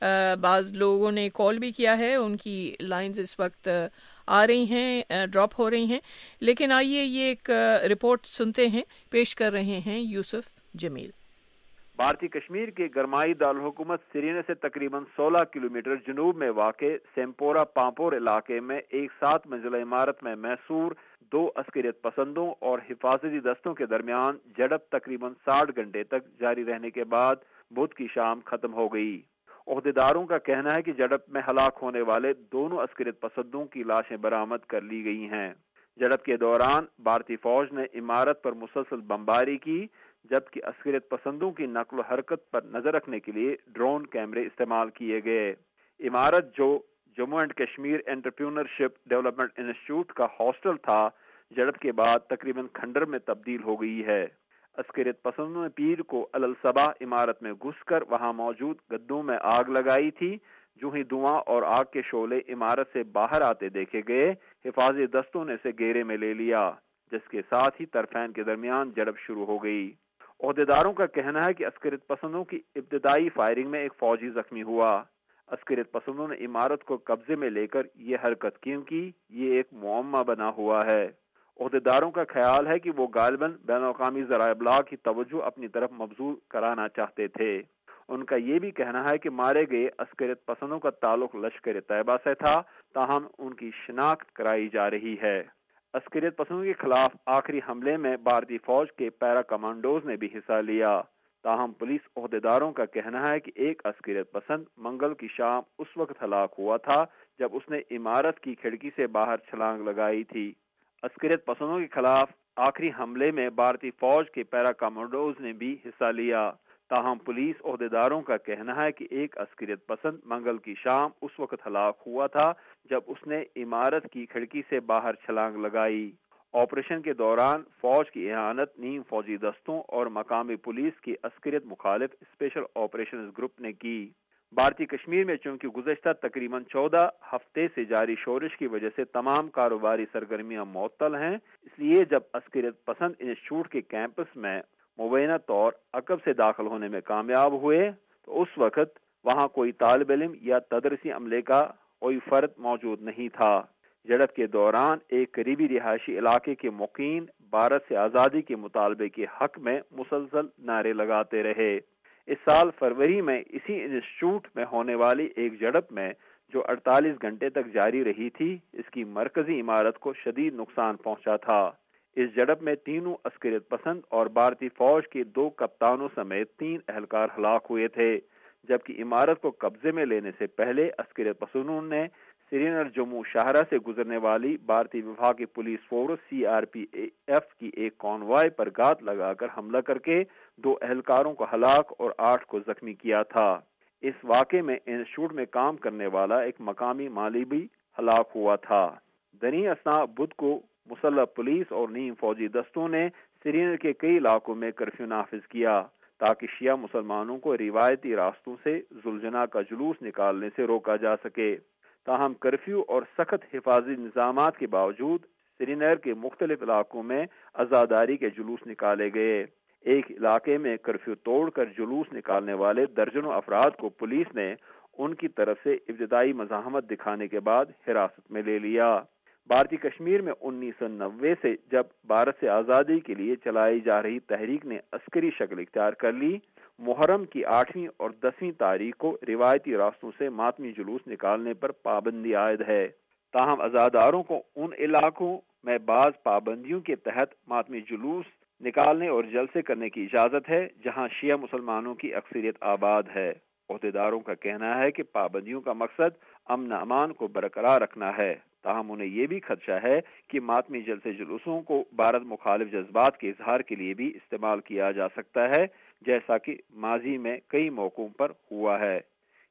बाज़ लोगों ने कॉल भी किया है, उनकी लाइंस इस वक्त आ रही हैं, ड्रॉप हो रही हैं, लेकिन आइए ये एक रिपोर्ट सुनते हैं। पेश कर रहे हैं यूसुफ जमील। भारतीय कश्मीर के गरमाई दारुल हुकूमत श्रीनगर से तकरीबन सोलह किलोमीटर जनूब में वाक़े सेम्पोरा पांपोर इलाके में एक सात मंजिला इमारत में मैसूर दो अस्करियत पसंदों और हिफाजती दस्तों के दरमियान झड़प तकरीबन साठ घंटे तक जारी रहने के बाद बुध की शाम खत्म हो गई। ओहदेदारों का कहना है कि झड़प में हलाक होने वाले दोनों अस्करियत पसंदों की लाशें बरामद कर ली गई हैं। झड़प के दौरान भारतीय फौज ने इमारत पर मुसलसल बमबारी की, जबकि अस्करियत पसंदों की नकल हरकत पर नजर रखने के लिए ड्रोन कैमरे इस्तेमाल किए गए। इमारत जो Jammu and Kashmir entrepreneurship development institute का हॉस्टल था, झड़प के बाद तकरीबन खंडर में तब्दील हो गई है। अस्करियत पसंदों ने पीर को अल सबा इमारत में घुसकर वहां मौजूद गद्दों में आग लगाई थी। जो ही धुआं और आग के शोले इमारत से बाहर आते देखे गए, हिफाजती दस्तों ने इसे घेरे में ले लिया, जिसके साथ ही तरफैन के दरमियान झड़प शुरू हो गई। ओहदेदारों का कहना है कि अस्करियत पसंदों की इब्तदाई फायरिंग में एक फौजी जख्मी हुआ। अस्करियत पसंदों ने इमारत को कब्जे में लेकर ये हरकत क्यों की, ये एक मुअम्मा बना हुआ है। ओहदेदारों का ख्याल है कि वो गालिबन बैनुल-अक़वामी ज़राए इब्लाग की तवज्जो अपनी तरफ मबजूल कराना चाहते थे। उनका ये भी कहना है कि मारे गए अस्करियत पसंदों का ताल्लुक लश्कर तैयबा से था, ताहम उनकी शिनाख्त कराई जा रही है। अस्करियत पसंदों के खिलाफ आखिरी हमले में भारतीय फौज के पैरा कमांडोज ने भी हिस्सा लिया, ताहम पुलिस ओहदेदारों का कहना है कि एक अस्करियत पसंद मंगल की शाम उस वक्त हलाक हुआ था जब उसने इमारत की खिड़की से बाहर छलांग लगाई थी। अस्करियत पसंदों के खिलाफ आखिरी हमले में भारतीय फौज के पैरा कमांडोज ने भी हिस्सा लिया, ताहम पुलिस ओहदेदारों का कहना है कि एक अस्करियत पसंद मंगल की शाम उस वक्त हलाक हुआ था जब उसने इमारत की खिड़की से बाहर छलांग लगाई। ऑपरेशन के दौरान फौज की इहानत नीम फौजी दस्तों और मकामी पुलिस की अस्करियत मुखालिफ स्पेशल ऑपरेशन ग्रुप ने की। भारतीय कश्मीर में चूंकि गुज़श्ता तकरीबन चौदह हफ्ते से जारी शोरिश की वजह से तमाम कारोबारी सरगर्मियां मुअत्तल हैं, इसलिए जब अस्करियत पसंद इंस्टीट्यूट के कैंपस में मुबैना तौर अकब से दाखिल होने में कामयाब हुए तो उस वक्त वहां कोई तालिब इल्म या तदरीसी अमले का कोई फर्द मौजूद नहीं था। झड़प के दौरान एक करीबी रिहायशी इलाके के मुकीन भारत से आज़ादी के मुतालबे के हक में मुसलसल नारे लगाते रहे। इस साल फरवरी में इसी इंस्टीट्यूट में होने वाली एक झड़प में जो अड़तालीस घंटे तक जारी रही थी, इसकी मरकजी इमारत को शदीद नुकसान पहुंचा था। इस झड़प में तीनों अस्करियत पसंद और भारतीय फौज के दो कप्तानों समेत तीन एहलकार हलाक हुए थे, जबकि इमारत को कब्जे में लेने से पहले अस्करियत पसंदों ने श्रीनगर जम्मू शाहरा से गुजरने वाली भारतीय विभाग की police force C R P F की एक कॉन्वॉय पर घात लगाकर हमला करके दो एहलकारों को हलाक और आठ को जख्मी किया था। इस वाक़े में इंस्टीट्यूट में काम करने वाला एक मकामी माली भी हलाक हुआ था। दनी असना बुध को मुसल्लह पुलिस और नीम फौजी दस्तों ने श्रीनगर के कई इलाकों में कर्फ्यू नाफिज किया ताकि शिया मुसलमानों को रिवायती रास्तों से जुल्जना का जुलूस निकालने से रोका जा सके। ताहम कर्फ्यू और सख्त हिफाजी निजामात के बावजूद श्रीनगर के मुख्तलिफ इलाकों में आज़ादारी के जुलूस निकाले गए। एक इलाके में कर्फ्यू तोड़कर जुलूस निकालने वाले दर्जनों अफराद को पुलिस ने उनकी तरफ से इब्तिदाई मज़ाहमत दिखाने के बाद हिरासत में ले लिया। भारतीय कश्मीर में उन्नीस सौ नब्बे से जब भारत से आज़ादी के लिए चलाई जा रही तहरीक ने अस्करी शक्ल इख्तियार कर ली, मुहर्रम की आठवीं और दसवीं तारीख को रिवायती रास्तों से मातमी जुलूस निकालने पर पाबंदी आयद है। ताहम आज़ादारों को उन इलाकों में बाज़ पाबंदियों के तहत मातमी जुलूस निकालने और जलसे करने की इजाज़त है जहां शिया मुसलमानों की अक्सरियत आबाद है। ओहदेदारों का कहना है कि पाबंदियों का मकसद अमन अमान को बरकरार रखना है, ताहम उन्हें यह भी खदशा है कि मातमी जलसे जुलूसों को भारत मुखालिफ जज्बात के इजहार के लिए भी इस्तेमाल किया जा सकता है, जैसा कि माजी में कई मौकों पर हुआ है।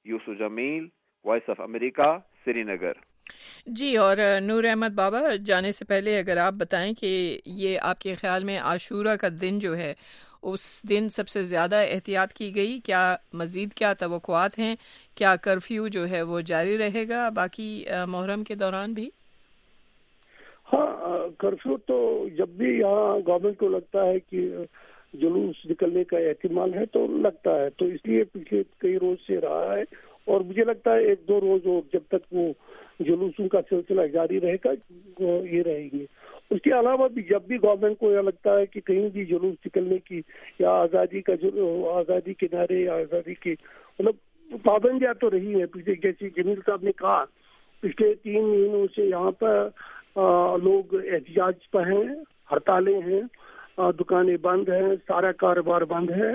Yusuf Jamil, voice of America, Srinagar. جی، اور نور احمد بابا، جانے سے پہلے اگر آپ بتائیں کہ یہ آپ کے خیال میں عاشورہ کا دن جو ہے اس دن سب سے زیادہ احتیاط کی گئی، کیا مزید کیا توقعات ہیں؟ کیا کرفیو جو ہے وہ جاری رہے گا باقی محرم کے دوران بھی؟ ہاں، کرفیو تو جب بھی یہاں گورنمنٹ کو لگتا ہے کہ جلوس نکلنے کا احتمال ہے تو لگتا ہے، تو اس لیے پچھلے کئی روز سے رہا ہے، اور مجھے لگتا ہے ایک دو روز اور جب تک وہ جلوسوں کا سلسلہ جاری رہے گا یہ رہیں گے۔ اس کے علاوہ بھی جب بھی گورنمنٹ کو یہ لگتا ہے کہ کہیں بھی جلوس نکلنے کی یا آزادی کا آزادی کے نعرے یا آزادی کی مطلب پابندیاں تو رہی ہیں، پچھلے جیسے جمیل صاحب نے کہا پچھلے تین مہینوں سے یہاں پر لوگ احتجاج پہ ہیں، ہڑتالیں ہیں، دکانیں بند ہیں، سارا کاروبار بند ہے،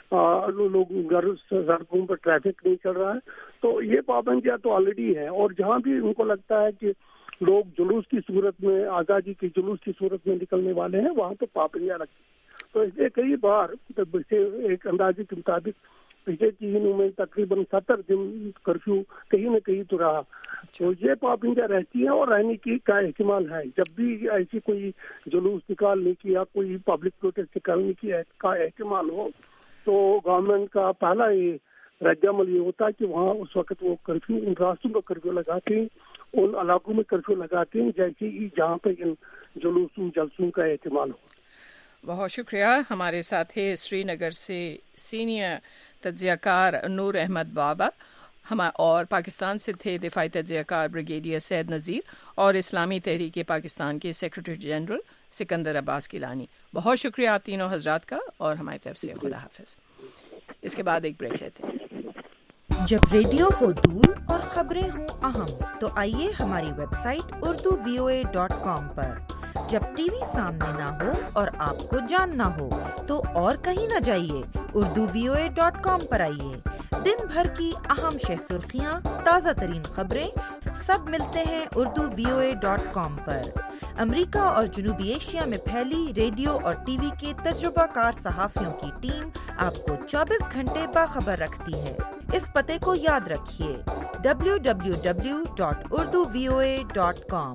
لوگ گھر سڑکوں پر ٹریفک نہیں چل رہا ہے، تو یہ پابندیاں تو آلریڈی ہیں، اور جہاں بھی ان کو لگتا ہے کہ لوگ جلوس کی صورت میں آزادی کے جلوس کی صورت میں نکلنے والے ہیں وہاں تو پابندیاں لگتی ہیں۔ تو اس لیے کئی بار ایک اندازے کے مطابق پچھلے تینوں میں تقریباً ستر دن کرفیو کہیں نہ کہیں تو رہا، تو یہ پابندیاں رہتی ہیں اور رہنے کی کا احتمال ہے۔ جب بھی ایسی کوئی جلوس نکالنے کی یا کوئی پبلک پروٹیسٹ نکالنے کی کا احتمال ہو تو گورنمنٹ کا پہلا یہ رد عمل یہ ہوتا ہے کہ وہاں اس وقت وہ کرفیو ان راستوں کا کرفیو لگاتے ہیں، ان علاقوں میں کرفیو لگاتے ہیں جیسے ہی جہاں پہ ان جلوسوں جلسوں کا احتمال ہو۔ بہت شکریہ۔ ہمارے ساتھ ہے سری نگر سے سینئر تجزیہ کار نور احمد بابا، ہم اور پاکستان سے تھے دفاعی تجزیہ کار بریگیڈیئر سید نذیر اور اسلامی تحریک پاکستان کے سیکرٹری جنرل سکندر عباس گیلانی۔ بہت شکریہ آپ تینوں حضرات کا، اور ہماری طرف سے خدا حافظ۔ اس کے بعد ایک بریک لیتے ہیں۔ جب ریڈیو ہو دور اور خبریں ہوں اہم تو آئیے ہماری web site Urdu V O A dot com پر۔ جب ٹی وی سامنے نہ ہو اور آپ کو جاننا ہو تو اور کہیں نہ جائیے، Urdu V O A dot com پر آئیے۔ دن بھر کی اہم شہ سرخیاں، تازہ ترین خبریں سب ملتے ہیں Urdu V O A dot com پر۔ امریکہ اور جنوبی ایشیا میں پھیلی ریڈیو اور ٹی وی کے تجربہ کار صحافیوں کی ٹیم آپ کو چوبیس گھنٹے باخبر رکھتی ہے۔ اس پتے کو یاد رکھیے، W W W dot Urdu V O A dot com.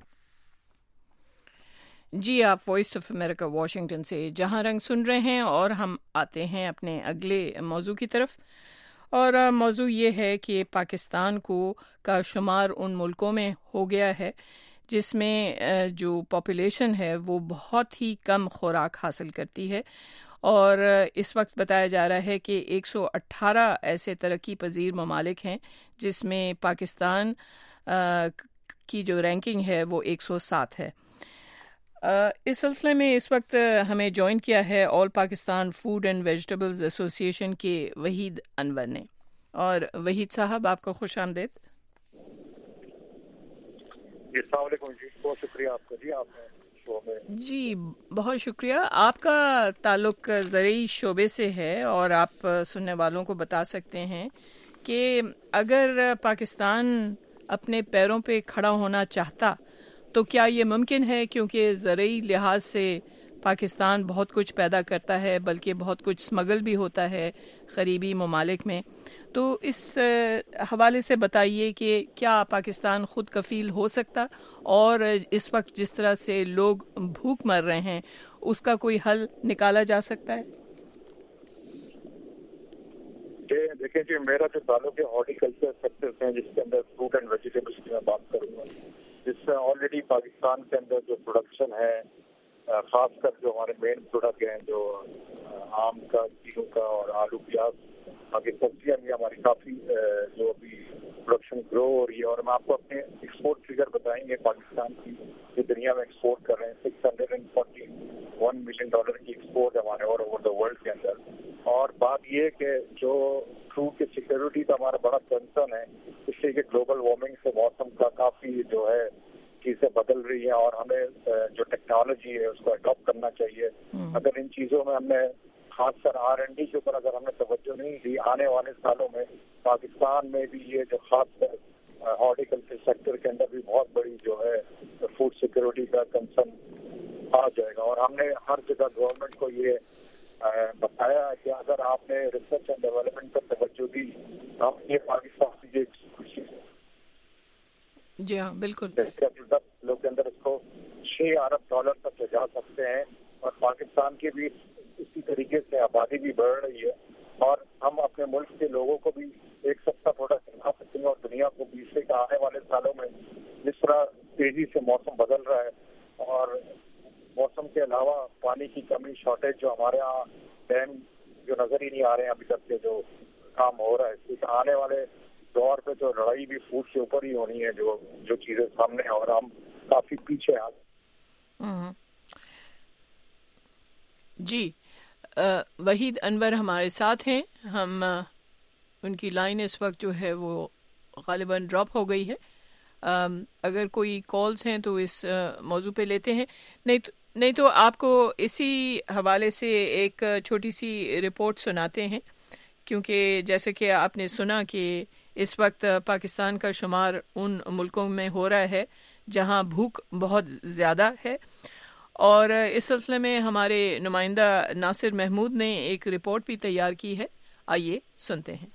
جی، آپ وائس آف امریکہ واشنگٹن سے جہاں رنگ سن رہے ہیں، اور ہم آتے ہیں اپنے اگلے موضوع کی طرف، اور موضوع یہ ہے کہ پاکستان کو کا شمار ان ملکوں میں ہو گیا ہے جس میں جو پاپولیشن ہے وہ بہت ہی کم خوراک حاصل کرتی ہے، اور اس وقت بتایا جا رہا ہے کہ ایک سو اٹھارہ ایسے ترقی پذیر ممالک ہیں جس میں پاکستان کی جو رینکنگ ہے وہ ایک سو سات ہے۔ اس سلسلے میں اس وقت ہمیں جوائن کیا ہے all Pakistan food and vegetables association کے وحید انور نے، اور وحید صاحب آپ کا خوش آمدید۔ السلام علیکم جی، بہت شکریہ آپ کا۔ جی آپ جی بہت شکریہ۔ آپ کا تعلق زرعی شعبے سے ہے، اور آپ سننے والوں کو بتا سکتے ہیں کہ اگر پاکستان اپنے پیروں پہ کھڑا ہونا چاہتا تو کیا یہ ممکن ہے؟ کیونکہ زرعی لحاظ سے پاکستان بہت کچھ پیدا کرتا ہے، بلکہ بہت کچھ سمگل بھی ہوتا ہے قریبی ممالک میں، تو اس حوالے سے بتائیے کہ کیا پاکستان خود کفیل ہو سکتا، اور اس وقت جس طرح سے لوگ بھوک مر رہے ہیں اس کا کوئی حل نکالا جا سکتا ہے؟ دیکھیں جی، میرا جو تعلق ہے ہارٹیکلچر سیکٹر سے، جس کے اندر فروٹ اینڈ ویجیٹیبلس کی میں بات کروں گا، جس سے آلریڈی پاکستان کے اندر جو پروڈکشن ہے، خاص کر جو ہمارے مین پروڈکٹ ہیں جو آم کا، چیروں کا اور آلو پیاز، باقی سبزیاں بھی ہماری کافی جو ابھی پروڈکشن گرو ہو رہی ہے، اور ہم آپ کو اپنے ایکسپورٹ فگر بتائیں گے پاکستان کی جو دنیا میں ایکسپورٹ کر رہے ہیں، six hundred and forty one million dollar کی ایکسپورٹ ہمارے اور اوور دا ورلڈ کے اندر۔ اور بات یہ کہ جو فوڈ کی سیکورٹی کا ہمارا بڑا کنسرن ہے، اس لیے کہ گلوبل وارمنگ سے موسم کا کافی جو ہے چیزیں بدل رہی ہیں، اور ہمیں جو ٹیکنالوجی ہے اس کو اڈاپٹ کرنا چاہیے۔ اگر ان چیزوں میں ہم نے خاص کر آر اینڈ ڈی کے اوپر اگر ہم نے توجہ نہیں دی، آنے والے سالوں میں پاکستان میں بھی یہ جو خاص کر ہارٹیکلچر سیکٹر کے اندر بھی بہت بڑی جو ہے فوڈ سیکورٹی کا کنسرن آ جائے گا۔ اور ہم نے ہر جگہ گورنمنٹ کو یہ بتایا کہ اگر آپ نے ریسرچ اینڈ ڈیولپمنٹ پر توجہ دی ہم یہ پاکستان کی جی ہاں بالکل دس لوگ کے اندر اس کو چھ ارب ڈالر تک لے جا سکتے ہیں اور پاکستان کی بھی اسی طریقے سے آبادی بھی بڑھ رہی ہے اور ہم اپنے ملک کے لوگوں کو بھی ایک سستا پروڈکٹ بنا سکتے ہیں اور دنیا کو بھی اس سے آنے والے سالوں میں جس طرح تیزی سے موسم بدل رہا ہے اور موسم کے علاوہ پانی کی کمی شارٹیج جو ہمارے یہاں ڈیم جو نظر ہی نہیں آ رہے ہیں ابھی تک کے جو کام ہو رہا ہے اس آنے والے دور پہ جو لڑائی بھی فوڈ کے اوپر ہی ہونی ہے جو جو چیزیں سامنے اور ہم کافی پیچھے آ جی وحید انور ہمارے ساتھ ہیں. ہم ان کی لائن اس وقت جو ہے وہ غالباً ڈراپ ہو گئی ہے. اگر کوئی کالز ہیں تو اس موضوع پہ لیتے ہیں, نہیں تو نہیں تو آپ کو اسی حوالے سے ایک چھوٹی سی رپورٹ سناتے ہیں, کیونکہ جیسے کہ آپ نے سنا کہ اس وقت پاکستان کا شمار ان ملکوں میں ہو رہا ہے جہاں بھوک بہت زیادہ ہے, اور اس سلسلے میں ہمارے نمائندہ ناصر محمود نے ایک رپورٹ بھی تیار کی ہے. آئیے سنتے ہیں.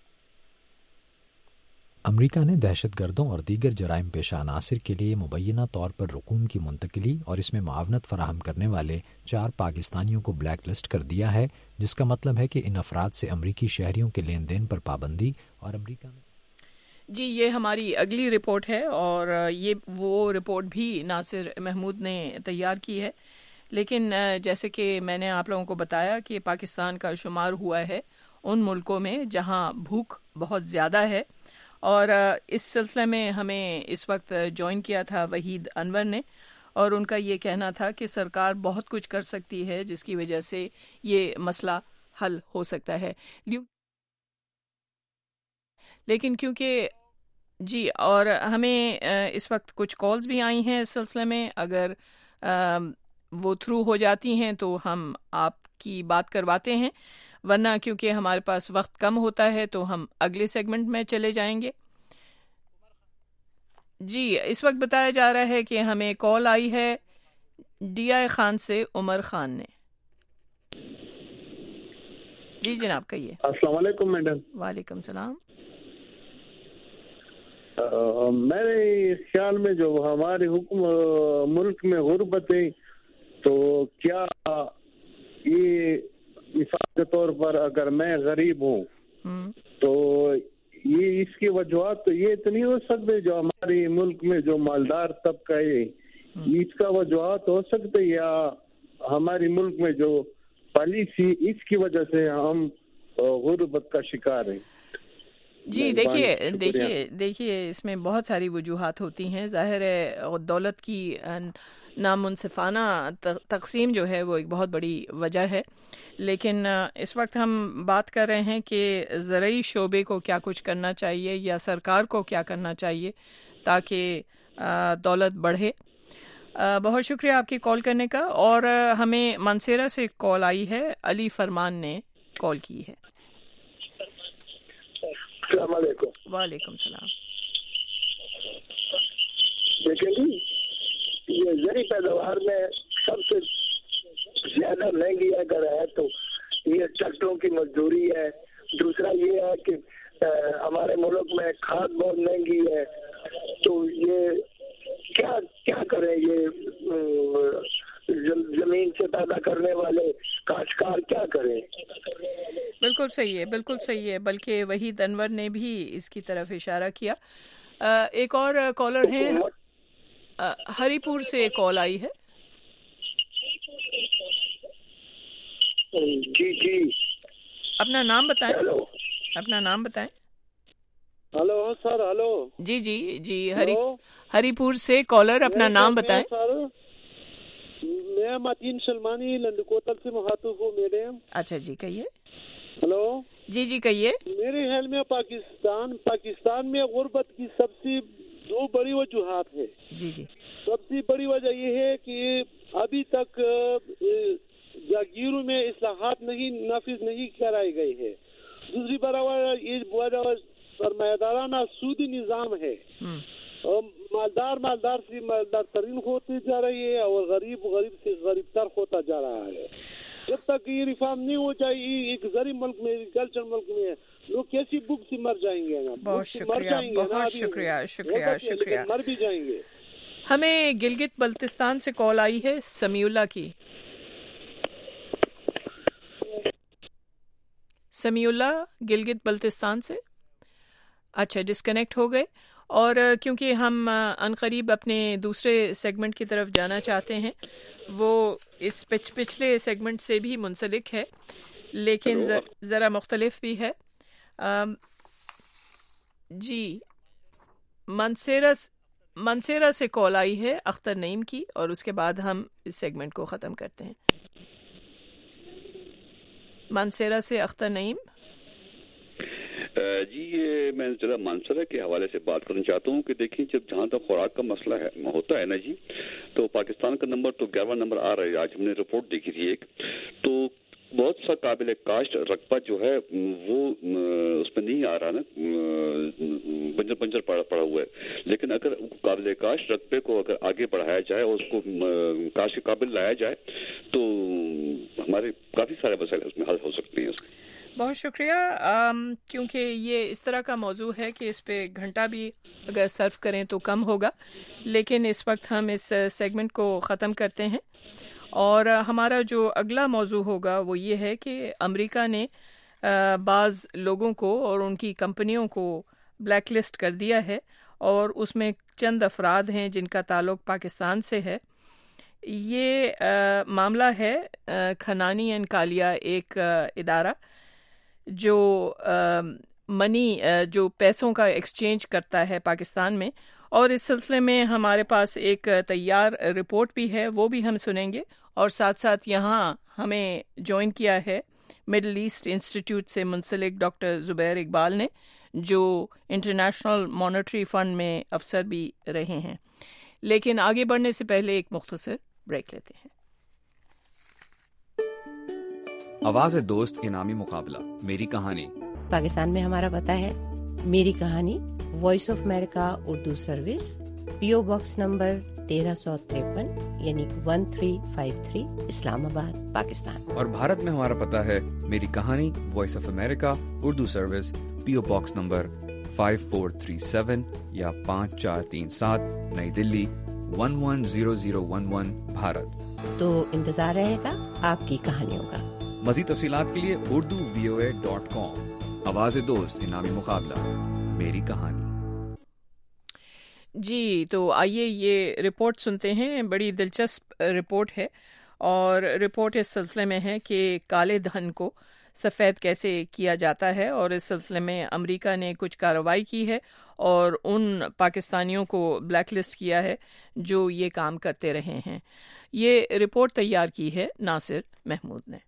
امریکہ نے دہشت گردوں اور دیگر جرائم پیشہ عناصر کے لیے مبینہ طور پر رقوم کی منتقلی اور اس میں معاونت فراہم کرنے والے چار پاکستانیوں کو بلیک لسٹ کر دیا ہے, جس کا مطلب ہے کہ ان افراد سے امریکی شہریوں کے لین دین پر پابندی اور امریکہ میں جی یہ ہماری اگلی رپورٹ ہے, اور یہ وہ رپورٹ بھی ناصر محمود نے تیار کی ہے. لیکن جیسے کہ میں نے آپ لوگوں کو بتایا کہ پاکستان کا شمار ہوا ہے ان ملکوں میں جہاں بھوک بہت زیادہ ہے, اور اس سلسلے میں ہمیں اس وقت جوائن کیا تھا وحید انور نے, اور ان کا یہ کہنا تھا کہ سرکار بہت کچھ کر سکتی ہے جس کی وجہ سے یہ مسئلہ حل ہو سکتا ہے. لیکن کیونکہ جی اور ہمیں اس وقت کچھ کالز بھی آئی ہیں اس سلسلے میں, اگر وہ تھرو ہو جاتی ہیں تو ہم آپ کی بات کرواتے ہیں, ورنہ کیونکہ ہمارے پاس وقت کم ہوتا ہے تو ہم اگلے سیگمنٹ میں چلے جائیں گے. جی اس وقت بتایا جا رہا ہے کہ ہمیں کال آئی ہے ڈی آئی خان سے عمر خان نے. جی جناب کہیے. السلام علیکم میڈم. وعلیکم السلام. میرے خیال میں جو ہمارے حکم ملک میں غربت ہے تو کیا یہ مثال کے طور پر اگر میں غریب ہوں تو یہ اس کی وجوہات تو یہ تو نہیں ہو سکتے جو ہمارے ملک میں جو مالدار طبقہ ہے اس کا وجوہات ہو سکتے, یا ہمارے ملک میں جو پالیسی اس کی وجہ سے ہم غربت کا شکار ہیں؟ جی دیکھیے دیکھیے دیکھیے اس میں بہت ساری وجوہات ہوتی ہیں. ظاہر ہے دولت کی نامنصفانہ تقسیم جو ہے وہ ایک بہت بڑی وجہ ہے, لیکن اس وقت ہم بات کر رہے ہیں کہ زرعی شعبے کو کیا کچھ کرنا چاہیے یا سرکار کو کیا کرنا چاہیے تاکہ دولت بڑھے. بہت شکریہ آپ کی کال کرنے کا. اور ہمیں منصیرہ سے کال آئی ہے, علی فرمان نے کال کی ہے. السلام علیکم. وعلیکم السلام. دیکھیں جی یہ زرعی پیداوار میں سب سے زیادہ مہنگی اگر ہے تو یہ ٹریکٹروں کی مزدوری ہے. دوسرا یہ ہے کہ ہمارے ملک میں کھاد بہت مہنگی ہے, تو یہ کیا کیا کریں, یہ زمین سے پیدا کرنے والے کاشتکار کیا کریں؟ بالکل صحیح ہے, بالکل صحیح ہے. بلکہ وحید انور نے بھی اس کی طرف اشارہ کیا. ایک اور کالر ہیں, ہری پور سے کال آئی ہے. جی جی اپنا نام بتائیں. اپنا نام بتائیں. Hello sir. ہلو جی جی جی ہری ہری پور سے کالر, اپنا نام بتائیں. میں متین سلمانی لندکوتل سے مخاطب ہوں میڈم. اچھا جی کہیے. ہلو جی جی کہیے. میرے خیال میں پاکستان پاکستان میں غربت کی سب سے دو بڑی وجوہات ہے. جی جی سب سے بڑی وجہ یہ ہے کہ ابھی تک جاگیروں میں اصلاحات نہیں نافذ نہیں کرائی گئی ہے. دوسری بڑا یہ بڑا سرمایہ دارانہ سودی نظام ہے, اور مالدار مالدار سے مالدار ترین ہوتے جا رہی ہے اور غریب غریب سے غریب تر ہوتا جا رہا ہے. جب تک یہ ریفارم نہیں ہو جائے ایک زرعی ملک میں ایگریکلچر ملک میں لوگ کیسی بھوک سے مر جائیں گے نا. بہت شکریہ بہت شکریہ شکریہ شکریہ مر بھی جائیں گے. ہمیں گلگت بلتستان سے کال آئی ہے سمیع اللہ کی. سمیع اللہ گلگت بلتستان سے. اچھا ڈسکنیکٹ ہو گئے. اور کیونکہ ہم عنقریب اپنے دوسرے سیگمنٹ کی طرف جانا چاہتے ہیں وہ اس پچ پچھلے سیگمنٹ سے بھی منسلک ہے لیکن ذرا مختلف بھی ہے. جی منصیرہ منصیرہ سے کال آئی ہے اختر نعیم کی اور اس کے بعد ہم اس سیگمنٹ کو ختم کرتے ہیں. منصیرہ سے اختر نعیم. جی یہ میں ذرا منصورہ کے حوالے سے بات کرنا چاہتا ہوں کہ دیکھیں جب جہاں تک خوراک کا مسئلہ ہے ہوتا ہے نا جی تو پاکستان کا نمبر تو گیارہواں نمبر آ رہا ہے. آج ہم نے رپورٹ دیکھی تھی ایک تو بہت سا قابل کاشت رقبہ جو ہے وہ اس میں نہیں آ رہا نا بنجر بنجر پڑا پڑا ہوا ہے. لیکن اگر قابل کاشت رقبے کو اگر آگے بڑھایا جائے اور اس کو کاشت کے قابل لایا جائے تو ہمارے کافی سارے مسائل اس میں حل ہو سکتے ہیں. بہت شکریہ. کیونکہ یہ اس طرح کا موضوع ہے کہ اس پہ گھنٹہ بھی اگر صرف کریں تو کم ہوگا لیکن اس وقت ہم اس سیگمنٹ کو ختم کرتے ہیں اور ہمارا جو اگلا موضوع ہوگا وہ یہ ہے کہ امریکہ نے بعض لوگوں کو اور ان کی کمپنیوں کو بلیک لسٹ کر دیا ہے اور اس میں چند افراد ہیں جن کا تعلق پاکستان سے ہے. یہ معاملہ ہے کھنانی اینڈ کالیا ایک ادارہ جو منی جو پیسوں کا ایکسچینج کرتا ہے پاکستان میں اور اس سلسلے میں ہمارے پاس ایک تیار رپورٹ بھی ہے وہ بھی ہم سنیں گے اور ساتھ ساتھ یہاں ہمیں جوائن کیا ہے مڈل ایسٹ انسٹیٹیوٹ سے منسلک ڈاکٹر زبیر اقبال نے جو انٹرنیشنل مانیٹری فنڈ میں افسر بھی رہے ہیں. لیکن آگے بڑھنے سے پہلے ایک مختصر بریک لیتے ہیں. آواز دوست انعامی مقابلہ میری کہانی. پاکستان میں ہمارا پتہ ہے میری کہانی voice of America Urdu service P O box number تیرہ سو تریپن یعنی one three five three Islamabad Pakistan. اور بھارت میں ہمارا پتہ ہے میری کہانی voice of America Urdu service P O box number five four three seven یا پانچ چار تین سات New Delhi one one zero zero one one Bharat. تو انتظار رہے گا آپ کی کہانیوں کا. مزید تفصیلات کے لیے Urdu V O A dot کام. آواز دوست انعامی مقابلہ میری کہانی. جی تو آئیے یہ رپورٹ سنتے ہیں. بڑی دلچسپ رپورٹ ہے اور رپورٹ اس سلسلے میں ہے کہ کالے دھن کو سفید کیسے کیا جاتا ہے اور اس سلسلے میں امریکہ نے کچھ کارروائی کی ہے اور ان پاکستانیوں کو بلیک لسٹ کیا ہے جو یہ کام کرتے رہے ہیں. یہ رپورٹ تیار کی ہے ناصر محمود نے.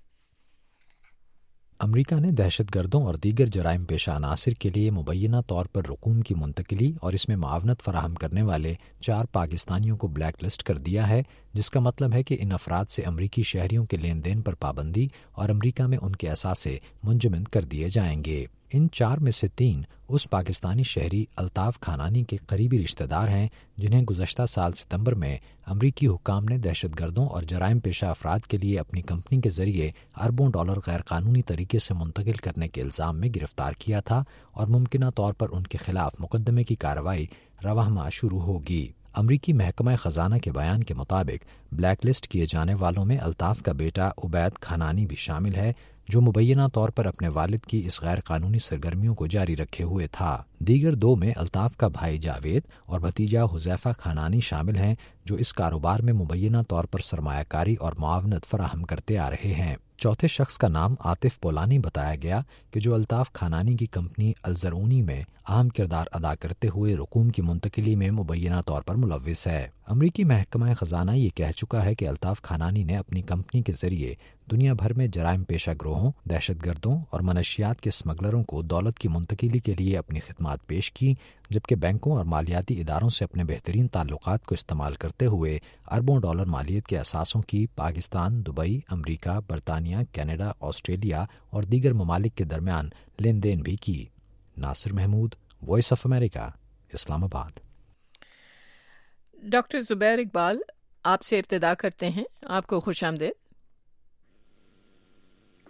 امریکہ نے دہشت گردوں اور دیگر جرائم پیشہ عناصر کے لیے مبینہ طور پر رقوم کی منتقلی اور اس میں معاونت فراہم کرنے والے چار پاکستانیوں کو بلیک لسٹ کر دیا ہے جس کا مطلب ہے کہ ان افراد سے امریکی شہریوں کے لین دین پر پابندی اور امریکہ میں ان کے اثاثے منجمد کر دیے جائیں گے. ان چار میں سے تین اس پاکستانی شہری الطاف کھانانی کے قریبی رشتہ دار ہیں جنہیں گزشتہ سال ستمبر میں امریکی حکام نے دہشت گردوں اور جرائم پیشہ افراد کے لیے اپنی کمپنی کے ذریعے اربوں ڈالر غیر قانونی طریقے سے منتقل کرنے کے الزام میں گرفتار کیا تھا اور ممکنہ طور پر ان کے خلاف مقدمے کی کارروائی رواں ماہ شروع ہوگی. امریکی محکمہ خزانہ کے بیان کے مطابق بلیک لسٹ کیے جانے والوں میں الطاف کا بیٹا عبید کھانانی بھی شامل ہے جو مبینہ طور پر اپنے والد کی اس غیر قانونی سرگرمیوں کو جاری رکھے ہوئے تھا. دیگر دو میں الطاف کا بھائی جاوید اور بھتیجا حذیفہ کھانانی شامل ہیں جو اس کاروبار میں مبینہ طور پر سرمایہ کاری اور معاونت فراہم کرتے آ رہے ہیں. چوتھے شخص کا نام عاطف پولانی بتایا گیا کہ جو الطاف کھانانی کی کمپنی الزرونی میں اہم کردار ادا کرتے ہوئے رقوم کی منتقلی میں مبینہ طور پر ملوث ہے. امریکی محکمہ خزانہ یہ کہہ چکا ہے کہ الطاف کھانانی نے اپنی کمپنی کے ذریعے دنیا بھر میں جرائم پیشہ گروہوں، دہشت گردوں اور منشیات کے اسمگلروں کو دولت کی منتقلی کے لیے اپنی خدمات پیش کی، جبکہ بینکوں اور مالیاتی اداروں سے اپنے بہترین تعلقات کو استعمال کرتے ہوئے اربوں ڈالر مالیت کے اثاثوں کی پاکستان، دبئی، امریکہ، برطانیہ، کینیڈا، آسٹریلیا اور دیگر ممالک کے درمیان لین دین بھی کی. Nasir Mahmood, voice of America, Islamabad. Doctor زبیر اقبال آپ سے ابتدا کرتے ہیں. آپ کو خوش آمدید.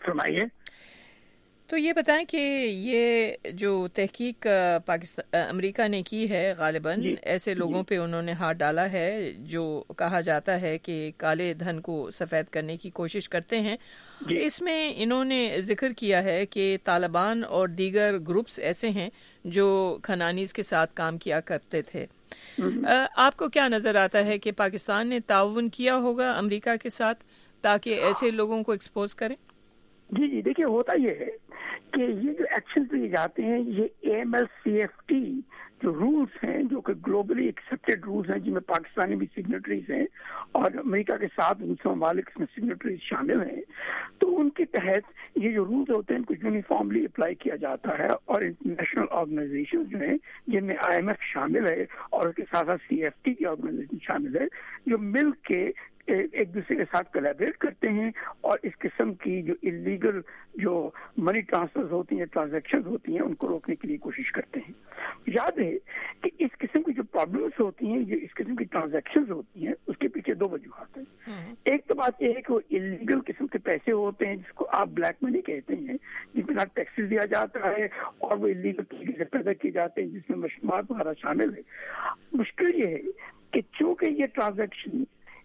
फरमाइए। تو یہ بتائیں کہ یہ جو تحقیق پاکستان امریکہ نے کی ہے غالباً جی. ایسے لوگوں جی. پہ انہوں نے ہاتھ ڈالا ہے جو کہا جاتا ہے کہ کالے دھن کو سفید کرنے کی کوشش کرتے ہیں جی. اس میں انہوں نے ذکر کیا ہے کہ طالبان اور دیگر گروپس ایسے ہیں جو کھنانیز کے ساتھ کام کیا کرتے تھے. آپ کو کیا نظر آتا ہے کہ پاکستان نے تعاون کیا ہوگا امریکہ کے ساتھ تاکہ ایسے لوگوں کو ایکسپوز کریں؟ جی جی دیکھیے ہوتا یہ ہے کہ یہ جو ایکشن لیے جاتے ہیں یہ A M L C F T جو رولز ہیں جو کہ گلوبلی ایکسیپٹیڈ رولز ہیں جن میں پاکستانی بھی سگنیٹریز ہیں اور امریکہ کے ساتھ دوسرے ممالک میں سگنیٹریز شامل ہیں، تو ان کے تحت یہ جو رولز ہوتے ہیں ان کو یونیفارملی اپلائی کیا جاتا ہے اور انٹرنیشنل آرگنائزیشن جو ہیں جن میں آئی ایم ایف شامل ہے اور اس کے ساتھ ساتھ سی ایف ٹی کی آرگنائزیشن شامل ہے جو مل کے ایک دوسرے کے ساتھ کولیبریٹ کرتے ہیں اور اس قسم کی جو انلیگل جو منی ٹرانسفرز ہوتی ہیں ٹرانزیکشنز ہوتی ہیں ان کو روکنے کے لیے کوشش کرتے ہیں. یاد ہے کہ اس قسم کی جو پرابلمس ہوتی ہیں جو اس قسم کی ٹرانزیکشنز ہوتی ہیں اس کے پیچھے دو وجوہات ہیں. ایک تو بات یہ ہے کہ وہ انلیگل قسم کے پیسے ہوتے ہیں جس کو آپ بلیک منی کہتے ہیں جن پہ ٹیکسز دیا جاتا ہے اور وہ انلیگل طریقے سے پیدا کیے جاتے ہیں جس میں مشروبات وغیرہ شامل ہے. مشکل یہ ہے کہ چونکہ یہ ٹرانزیکشن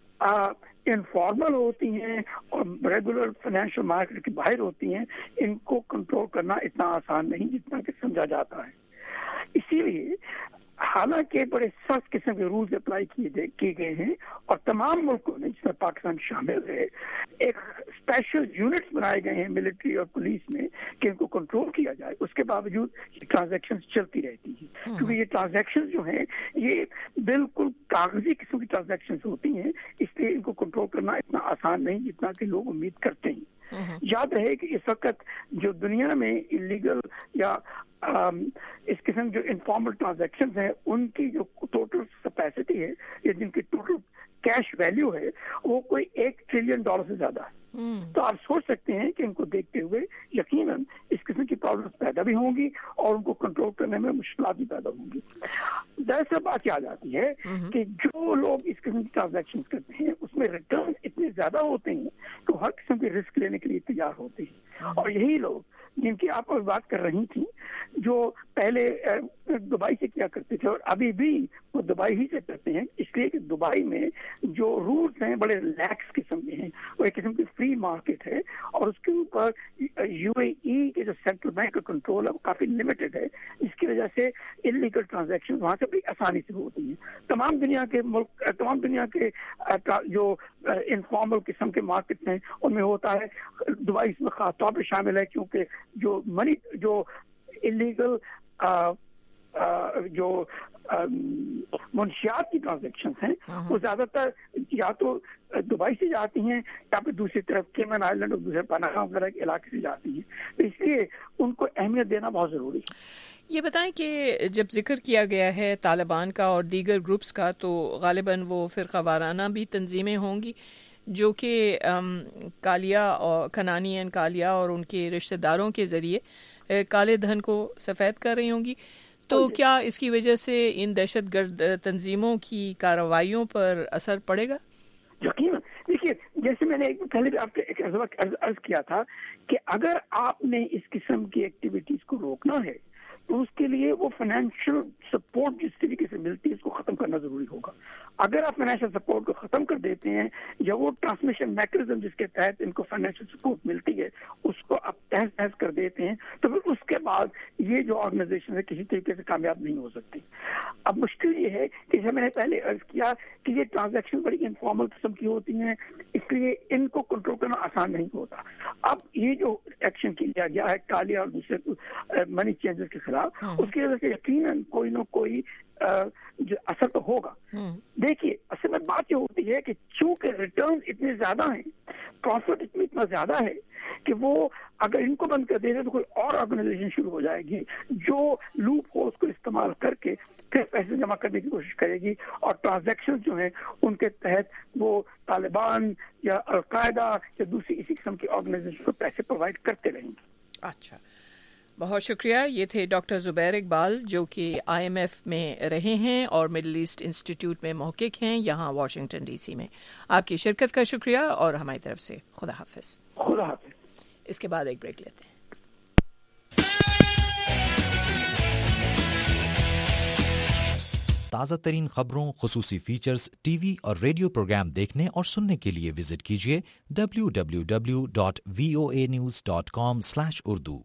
انفارمل ہوتی ہیں اور ریگولر فائنینشیل مارکیٹ کے باہر ہوتی ہیں، ان کو کنٹرول کرنا اتنا آسان نہیں جتنا کہ سمجھا جاتا ہے. اسی لیے حالانکہ بڑے سخت قسم کے رولز اپلائی کیے کیے گئے ہیں اور تمام ملکوں نے جس میں پاکستان شامل ہے ایک اسپیشل یونٹس بنائے گئے ہیں ملٹری اور پولیس میں کہ ان کو کنٹرول کیا جائے، اس کے باوجود یہ ٹرانزیکشن چلتی رہتی ہیں کیونکہ یہ ٹرانزیکشن جو ہیں یہ بالکل کاغذی قسم کی ٹرانزیکشن ہوتی ہیں، اس لیے ان کو کنٹرول کرنا اتنا آسان نہیں جتنا کہ لوگ امید کرتے ہیں. یاد رہے کہ اس وقت جو دنیا میں انلیگل یا اس قسم جو انفارمل ٹرانزیکشن ہیں ان کی جو ٹوٹل کیپیسٹی ہے یا جن کی ٹوٹل کیش ویلیو ہے وہ کوئی ایک ٹریلین ڈالر سے زیادہ ہے. تو آپ سوچ سکتے ہیں کہ ان کو دیکھتے ہوئے یقیناً اس قسم کی پرابلمس پیدا بھی ہوں گی اور ان کو کنٹرول کرنے میں مشکلات بھی پیدا ہوں گی. دراصل بات یہ آ جاتی ہے کہ جو لوگ اس قسم کی ٹرانزیکشن کرتے ہیں اس میں ریٹرن اتنے زیادہ ہوتے ہیں تو ہر قسم کے رسک لینے کے لیے تیار ہوتے ہیں اور یہی لوگ جن کی آپ بات کر رہی تھیں جو پہلے دبئی سے کیا کرتے تھے اور ابھی بھی وہ دبئی ہی سے کرتے ہیں، اس لیے کہ دبئی میں جو رولز ہیں بڑے لیکس قسم کے ہیں، وہ ایک قسم کی فری مارکیٹ ہے اور اس کے اوپر یو اے ای کے جو سینٹرل بینک کا کنٹرول ہے وہ کافی لمیٹڈ ہے، جس کی وجہ سے انلیگل ٹرانزیکشن وہاں سے بڑی آسانی سے ہوتی ہیں. تمام دنیا کے ملک تمام دنیا کے جو انفارمل قسم کے مارکیٹ ہیں ان میں ہوتا ہے، دبئی اس میں خاص طور پہ شامل ہے کیونکہ جو منی جو انلیگل جو منشیات کی ٹرانزیکشن ہیں وہ زیادہ تر یا تو دبئی سے جاتی ہیں یا پھر دوسری طرف کیمن آئلینڈ اور دوسرے پناہ وغیرہ کے علاقے سے جاتی ہیں، اس لیے ان کو اہمیت دینا بہت ضروری ہے. یہ بتائیں کہ جب ذکر کیا گیا ہے طالبان کا اور دیگر گروپس کا تو غالباً وہ فرقہ وارانہ بھی تنظیمیں ہوں گی جو کہ کالیا اور کنانین کالیا اور ان کے رشتہ داروں کے ذریعے کالے دھن کو سفید کر رہی ہوں گی. تو کیا اس کی وجہ سے ان دہشت گرد تنظیموں کی کارروائیوں پر اثر پڑے گا؟ یقیناً. دیکھیے جیسے میں نے پہلے بھی آپ کے عرض کیا تھا کہ اگر آپ نے اس قسم کی ایکٹیویٹیز کو روکنا ہے تو اس کے لیے وہ فائنینشیل سپورٹ جس طریقے سے ملتی ہے اس کو ختم کرنا ضروری ہوگا. اگر آپ فائنینشیل سپورٹ کو ختم کر دیتے ہیں یا وہ ٹرانسمیشن میکینزم جس کے تحت ان کو فائنینشیل سپورٹ ملتی ہے اس کو آپ تہس نہس کر دیتے ہیں تو پھر اس کے بعد یہ جو آرگنائزیشن ہے کسی طریقے سے کامیاب نہیں ہو سکتی. اب مشکل یہ ہے کہ جیسے میں نے پہلے عرض کیا کہ یہ ٹرانزیکشن بڑی انفارمل قسم کی ہوتی ہیں، اس لیے ان کو کنٹرول کرنا آسان نہیں ہوتا. اب یہ جو ایکشن کیا گیا ہے کالیا اور دوسرے منی چینجز کے خلاف اس کی وجہ سے یقیناً کوئی نہ کوئی جو اثر تو ہوگا. دیکھیے اصل میں بات یہ ہوتی ہے کہ چونکہ ریٹرن اتنے زیادہ ہیں، پروفٹ اتنا زیادہ ہے کہ وہ اگر ان کو بند کر دے تو کوئی اور آرگنائزیشن شروع ہو جائے گی جو لوپ ہولز کو استعمال کر کے پھر پیسے جمع کرنے کی کوشش کرے گی اور ٹرانزیکشن جو ہیں ان کے تحت وہ طالبان یا القاعدہ یا دوسری اسی قسم کی آرگنائزیشن کو پیسے پرووائڈ کرتے رہیں گے. اچھا، بہت شکریہ. یہ تھے ڈاکٹر زبیر اقبال جو کہ آئی ایم ایف میں رہے ہیں اور مڈل ایسٹ انسٹیٹیوٹ میں محقق ہیں یہاں واشنگٹن ڈی سی میں. آپ کی شرکت کا شکریہ اور ہماری طرف سے خدا حافظ. خدا حافظ. اس کے بعد ایک بریک لیتے ہیں. تازہ ترین خبروں، خصوصی فیچرز، ٹی وی اور ریڈیو پروگرام دیکھنے اور سننے کے لیے وزٹ کیجیے W W W dot V O A news dot com slash Urdu.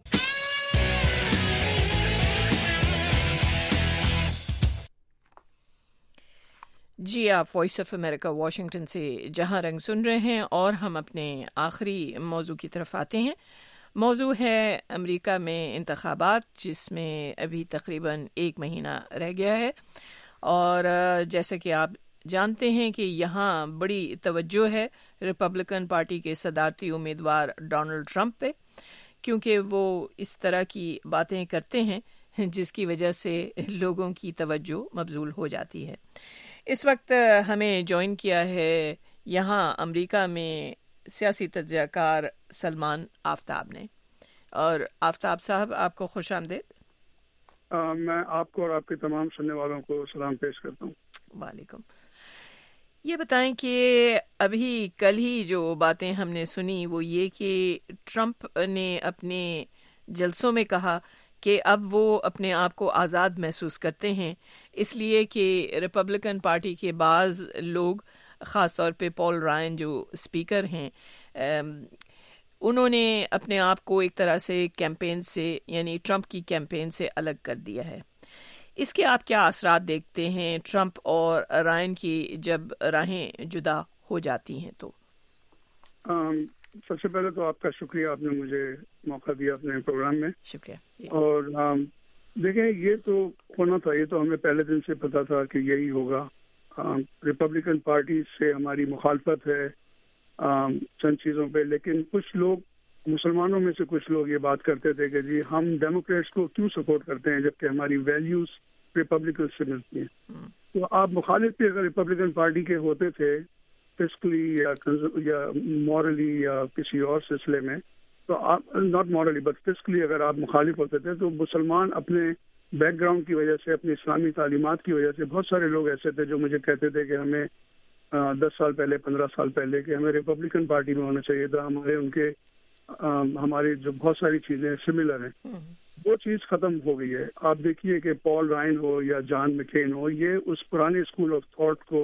جی آپ وائس آف امریکہ واشنگٹن سے جہاں رنگ سن رہے ہیں اور ہم اپنے آخری موضوع کی طرف آتے ہیں. موضوع ہے امریکہ میں انتخابات، جس میں ابھی تقریباً ایک مہینہ رہ گیا ہے، اور جیسا کہ آپ جانتے ہیں کہ یہاں بڑی توجہ ہے ریپبلکن پارٹی کے صدارتی امیدوار ڈونلڈ ٹرمپ پہ، کیونکہ وہ اس طرح کی باتیں کرتے ہیں جس کی وجہ سے لوگوں کی توجہ مبذول ہو جاتی ہے. اس وقت ہمیں جوائن کیا ہے یہاں امریکہ میں سیاسی تجزیہ کار سلمان آفتاب نے. اور آفتاب صاحب، آپ کو خوش آمدید. میں آپ کو اور آپ کے تمام سننے والوں کو سلام پیش کرتا ہوں. وعلیکم. یہ بتائیں کہ ابھی کل ہی جو باتیں ہم نے سنی وہ یہ کہ ٹرمپ نے اپنے جلسوں میں کہا کہ اب وہ اپنے آپ کو آزاد محسوس کرتے ہیں، اس لیے کہ ریپبلکن پارٹی کے بعض لوگ، خاص طور پہ پال رائن جو اسپیکر ہیں، انہوں نے اپنے آپ کو ایک طرح سے کیمپین سے، یعنی ٹرمپ کی کیمپین سے الگ کر دیا ہے. اس کے آپ کیا اثرات دیکھتے ہیں ٹرمپ اور رائن کی جب راہیں جدا ہو جاتی ہیں؟ تو سب سے پہلے تو آپ کا شکریہ، آپ نے مجھے موقع دیا اپنے پروگرام میں. شکریہ. اور دیکھیں، یہ تو ہونا تھا، یہ تو ہمیں پہلے دن سے پتا تھا کہ یہی ہوگا. ریپبلکن پارٹی سے ہماری مخالفت ہے چند چیزوں پہ، لیکن کچھ لوگ، مسلمانوں میں سے کچھ لوگ یہ بات کرتے تھے کہ جی ہم ڈیموکریٹس کو کیوں سپورٹ کرتے ہیں جبکہ ہماری ویلیوز ریپبلکن سے ملتی ہیں. تو آپ مخالف بھی اگر ریپبلکن پارٹی کے ہوتے تھے فسکلی یا یا مورلی یا کسی اور سلسلے میں، تو آپ ناٹ مورلی بٹ فسکلی اگر آپ مخالف ہوتے تھے تو مسلمان اپنے بیک گراؤنڈ کی وجہ سے، اپنی اسلامی تعلیمات کی وجہ سے، بہت سارے لوگ ایسے تھے جو مجھے کہتے تھے کہ ہمیں دس سال پہلے، پندرہ سال پہلے کہ ہمیں ریپبلکن پارٹی میں ہونا چاہیے تھا. ہمارے ان کے ہماری جو بہت ساری چیزیں سملر ہیں، وہ چیز ختم ہو گئی ہے. آپ دیکھیے کہ پال رائن ہو یا جان مکین ہو، یہ اس پرانے اسکول آف تھاٹ کو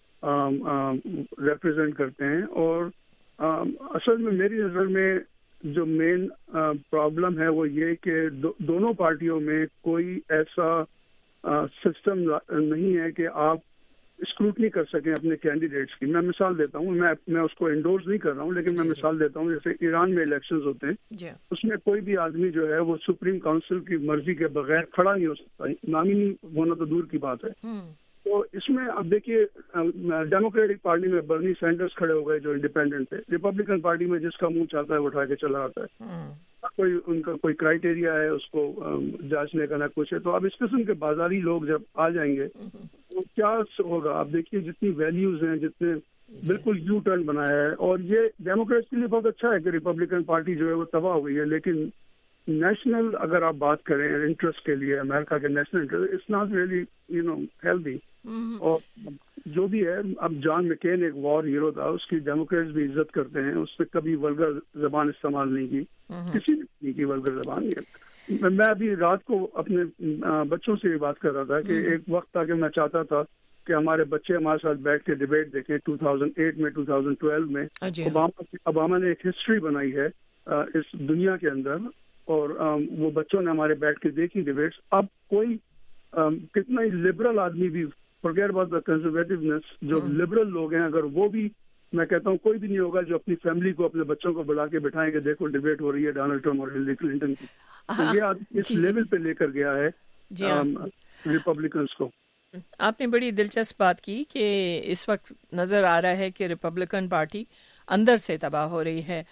ریپرزینٹ کرتے ہیں. اور اصل میں میری نظر میں جو مین پرابلم ہے وہ یہ کہ دونوں پارٹیوں میں کوئی ایسا سسٹم نہیں ہے کہ آپ اسکروٹنی کر سکیں اپنے کینڈیڈیٹس کی. میں مثال دیتا ہوں، میں میں اس کو انڈورس نہیں کر رہا ہوں، لیکن میں مثال دیتا ہوں. جیسے ایران میں الیکشنز ہوتے ہیں، اس میں کوئی بھی آدمی جو ہے وہ سپریم کاؤنسل کی مرضی کے بغیر کھڑا نہیں ہو سکتا، نامینی ہونا تو دور کی بات ہے. تو اس میں اب دیکھیے، ڈیموکریٹک پارٹی میں برنی سینڈرز کھڑے ہو گئے جو انڈیپینڈنٹ تھے. ریپبلکن پارٹی میں جس کا منہ چاہتا ہے وہ اٹھا کے چلا آتا ہے، کوئی ان کا کوئی کرائٹیریا ہے اس کو جانچنے کا نہ کچھ ہے. تو اب اس قسم کے بازاری لوگ جب آ جائیں گے تو کیا ہوگا؟ آپ دیکھیے جتنی ویلیوز ہیں، جتنے بالکل یو ٹرن بنایا ہے. اور یہ ڈیموکریٹس کے لیے بہت اچھا ہے کہ ریپبلکن پارٹی جو ہے وہ تباہ ہو گئی ہے، لیکن نیشنل اگر آپ بات کریں انٹرسٹ کے لیے، امریکہ کے national interest, it's not really you know healthy. اور جو بھی ہے، اب جان مکین ایک وار ہیرو تھا، اس کی ڈیموکریٹس بھی عزت کرتے ہیں. اس نے کبھی ولگر زبان استعمال نہیں کی، کسی نے نہیں کی ولگر زبان. میں ابھی رات کو اپنے بچوں سے یہ بات کر رہا تھا کہ ایک وقت تھا کہ میں چاہتا تھا کہ ہمارے بچے ہمارے ساتھ بیٹھ کے ڈبیٹ دیکھیں. ٹو تھاؤزینڈ ایٹ میں، ٹو تھاؤزینڈ ٹویلو میں اوباما اوباما نے ایک ہسٹری بنائی ہے اس دنیا کے اندر، اور وہ بچوں نے ہمارے بیٹھ کے دیکھی ڈبیٹس. اب کوئی کتنا ہی لبرل آدمی بھی، فارگیٹ اباؤٹ دا کنزرویٹونیس، جو لبرل لوگ ہیں، اگر وہ بھی، میں کہتا ہوں کوئی بھی نہیں ہوگا جو اپنی فیملی کو، اپنے بچوں کو بلا کے بٹھائیں کہ دیکھو ڈبیٹ ہو رہی ہے ڈونلڈ ٹرمپ اور ہلری کلنٹن کی. یہ آدمی اس لیول پہ لے کر گیا ہے ریپبلکنس کو. آپ نے بڑی دلچسپ بات کی کہ اس وقت نظر آ رہا ہے کہ ریپبلکن پارٹی اندر سے تباہ ہو رہی ہے.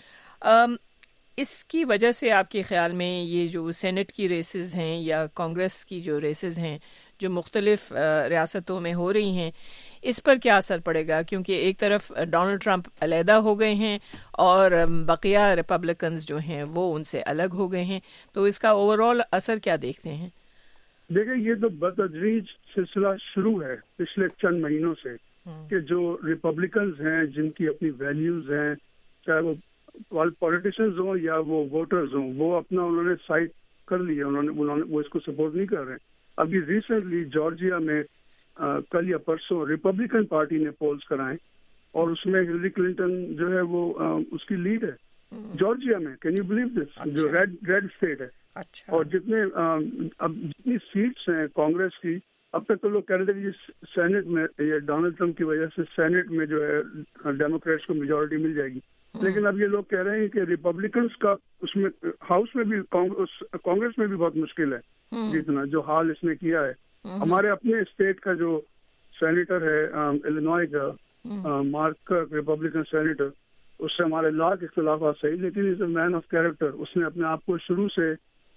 اس کی وجہ سے آپ کے خیال میں یہ جو سینٹ کی ریسز ہیں یا کانگریس کی جو ریسز ہیں جو مختلف ریاستوں میں ہو رہی ہیں، اس پر کیا اثر پڑے گا؟ کیونکہ ایک طرف ڈونلڈ ٹرمپ علیحدہ ہو گئے ہیں اور بقیہ ریپبلکنز جو ہیں وہ ان سے الگ ہو گئے ہیں، تو اس کا اوور آل اثر کیا دیکھتے ہیں؟ دیکھیں، یہ تو بتدریج سلسلہ شروع ہے پچھلے چند مہینوں سے کہ جو ریپبلکنز ہیں، جن کی اپنی ویلیوز ہیں، چاہے وہ پولیٹیشنز ہوں یا وہ ووٹرز ہوں وہ اپنا انہوں نے سائٹ کر لیا, انہوں نے انہوں نے وہ اس کو سپورٹ نہیں کر رہے. ابھی ریسنٹلی جارجیا میں کل یا پرسوں ریپبلکن پارٹی نے پولز کرائے اور اس میں ہلری کلنٹن جو ہے وہ اس کی لیڈ ہے جارجیا میں. Can you believe this? جو ریڈ ریڈ اسٹیٹ ہے. اور جتنے اب جتنی سیٹس ہیں کانگریس کی, اب تک تو لوگ کہہ رہے تھے کہ سینٹ میں یہ ڈونلڈ ٹرمپ کی وجہ سے سینٹ میں جو ہے ڈیموکریٹس کو میجورٹی مل جائے گی, لیکن اب یہ لوگ کہہ رہے ہیں کہ ریپبلکنس کا اس میں ہاؤس میں بھی کانگریس میں بھی بہت مشکل ہے جتنا جو حال اس نے کیا ہے. ہمارے اپنے اسٹیٹ کا جو سینیٹر ہے الینوائے کا مارک ریپبلکن سینیٹر, اس سے ہمارے لا کے اختلافات صحیح, لیکن از اے مین آف کیریکٹر. اس نے اپنے آپ کو شروع سے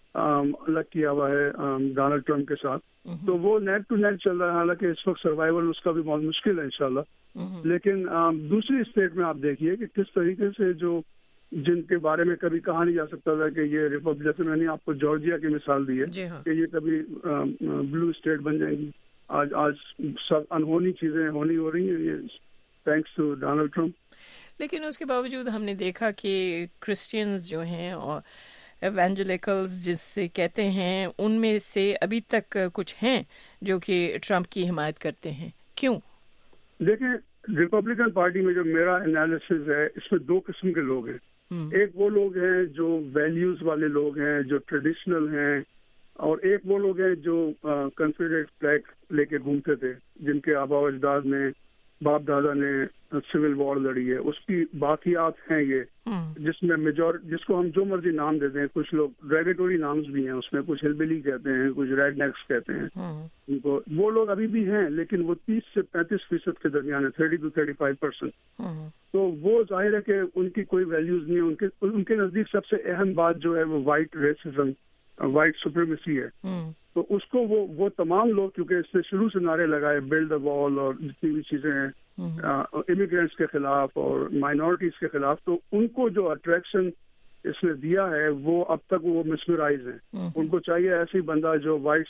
الگ کیا ہوا ہے ڈونلڈ ٹرمپ کے ساتھ, تو وہ نیک ٹو نیک چل رہا ہے. حالانکہ اس وقت سروائیول اس کا بھی بہت مشکل ہے انشاءاللہ. لیکن دوسری اسٹیٹ میں آپ دیکھیے کہ کس طریقے سے جو جن کے بارے میں کبھی کہا نہیں جا سکتا تھا کہ یہ ریپبلک, جیسے میں نے آپ کو جارجیا کی مثال دی ہے کہ یہ کبھی بلو اسٹیٹ بن جائے گی, آج آج سب انہونی چیزیں ہونی ہو رہی ہیں یہ تھینکس ٹو ڈونلڈ ٹرمپ. لیکن اس کے باوجود ہم نے دیکھا کہ کرسچینز جو ہیں اور ایونجلیکلز جس سے کہتے ہیں ان میں سے ابھی تک کچھ ہیں جو کہ ٹرمپ کی حمایت کرتے ہیں. کیوں؟ دیکھیں ریپبلکن پارٹی میں جو میرا انالیسس ہے اس میں دو قسم کے لوگ ہیں. ایک وہ لوگ ہیں جو ویلیوز والے لوگ ہیں جو ٹریڈیشنل ہیں, اور ایک وہ لوگ ہیں جو کنفیڈریٹ فلیگ لے کے گھومتے تھے, جن کے آبا و اجداد نے باپ دادا نے سول وار لڑی ہے, اس کی باقیات ہیں یہ, جس میں میجور جس کو ہم جو مرضی نام دیتے ہیں. کچھ لوگ ڈریگیٹوری نامز بھی ہیں اس میں, کچھ ہل بلی کہتے ہیں, کچھ ریڈ نیکس کہتے ہیں ان کو. وہ لوگ ابھی بھی ہیں لیکن وہ تیس سے پینتیس فیصد کے درمیان ہے, thirty two thirty five percent. تو وہ ظاہر ہے کہ ان کی کوئی ویلیوز نہیں ہے. ان کے ان کے نزدیک سب سے اہم بات جو ہے وہ وائٹ ریسزم, وائٹ سپریمیسی ہے. تو اس کو وہ وہ تمام لوگ کیونکہ اس نے شروع سے نعرے لگائے بلڈ دا وال اور جتنی بھی چیزیں ہیں امیگرینٹس کے خلاف اور مائنورٹیز کے خلاف, تو ان کو جو اٹریکشن اس نے دیا ہے وہ اب تک وہ مسمرائز ہیں. ان کو چاہیے ایسی بندہ جو وائٹ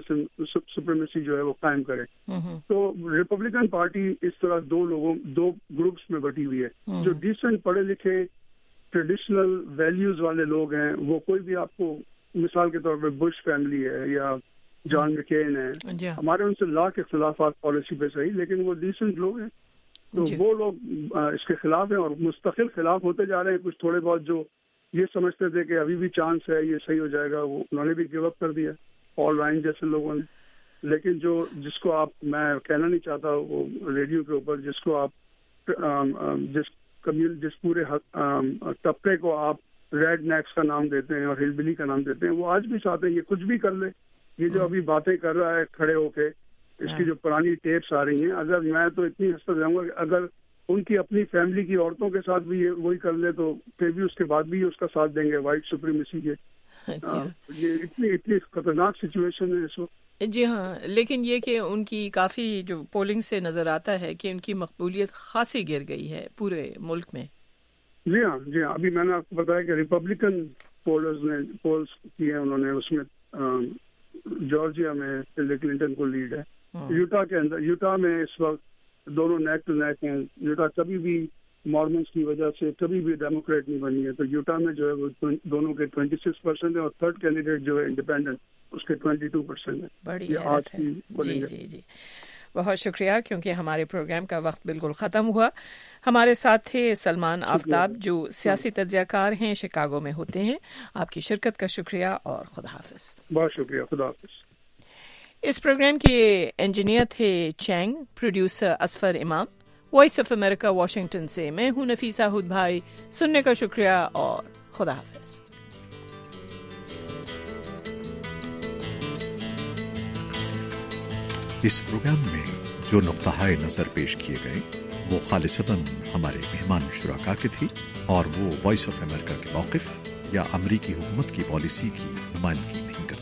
سپریمیسی جو ہے وہ قائم کرے. تو ریپبلکن پارٹی اس طرح دو لوگوں دو گروپس میں بٹی ہوئی ہے. جو ڈیسنٹ پڑھے لکھے ٹریڈیشنل ویلیوز والے لوگ ہیں, وہ کوئی بھی آپ کو مثال کے طور پہ بش فیملی ہے یا جان مکین ہے, ہمارے ان سے لاکھ اختلافات پالیسی پہ صحیح, لیکن وہ ڈیسنٹ لوگ ہیں. تو وہ لوگ اس کے خلاف ہیں اور مستقل خلاف ہوتے جا رہے ہیں. کچھ تھوڑے بہت جو یہ سمجھتے تھے کہ ابھی بھی چانس ہے یہ صحیح ہو جائے گا, وہ انہوں نے بھی گیو اپ کر دیا, پال رائن جیسے لوگوں نے. لیکن جو جس کو آپ, میں کہنا نہیں چاہتا وہ ریڈیو کے اوپر, جس کو آپ جس کمیون جس پورے طبقے کو آپ ریڈ نیکس کا نام دیتے ہیں اور ہل بلی کا نام دیتے ہیں, وہ آج بھی چاہتے ہیں یہ کچھ بھی کر لے. یہ جو ابھی باتیں کر رہا ہے کھڑے ہو کے, اس کی جو پرانی ٹیپس آ رہی ہیں, اگر میں تو اتنی حد تک جاؤں گا کہ اگر ان کی اپنی فیملی کی عورتوں کے ساتھ بھی یہ وہی کر لے تو پھر بھی اس کے بعد بھی اس کا ساتھ دیں گے وائٹ سپریمیسی کے. یہ اتنی اتنی خطرناک سچویشن ہے اس وقت. جی ہاں, لیکن یہ کہ ان کی کافی جو پولنگ سے نظر آتا ہے کہ ان کی مقبولیت خاصی گر گئی ہے پورے ملک میں. جی ہاں جی ہاں ابھی میں نے آپ کو بتایا کہ ریپبلکن پولرز نے پولز کیے ہیں, انہوں نے اس میں جارجیا میں ہلری کلنٹن کو لیڈ ہے. یوٹا کے اندر یوٹا میں اس وقت دونوں نیک ٹو نیک ہیں. یوٹا کبھی بھی مارمنس کی وجہ سے کبھی بھی ڈیموکریٹ نہیں بنی ہے, تو یوٹا میں جو ہے وہ دونوں کے ٹوینٹی سکس پرسینٹ ہے اور تھرڈ کینڈیڈیٹ جو ہے انڈیپینڈنٹ اس کے ٹوینٹی ٹو پرسینٹ ہے. بڑی آج کی جی جی جی بہت شکریہ, کیونکہ ہمارے پروگرام کا وقت بالکل ختم ہوا. ہمارے ساتھ تھے سلمان آفتاب جو سیاسی تجزیہ کار ہیں, شکاگو میں ہوتے ہیں. آپ کی شرکت کا شکریہ اور خدا حافظ. بہت شکریہ, خدا حافظ. اس پروگرام کے انجینئر تھے چینگ, پروڈیوسر اسفر امام. وائس آف امریکہ واشنگٹن سے میں ہوں نفیسہ ہود بھائی. سننے کا شکریہ اور خدا حافظ. اس پروگرام میں جو نقطہ نظر پیش کیے گئے وہ خالصتاً ہمارے مہمان شرکا کے تھی اور وہ وائس آف امریکہ کے موقف یا امریکی حکومت کی پالیسی کی نمائندگی نہیں کرتے.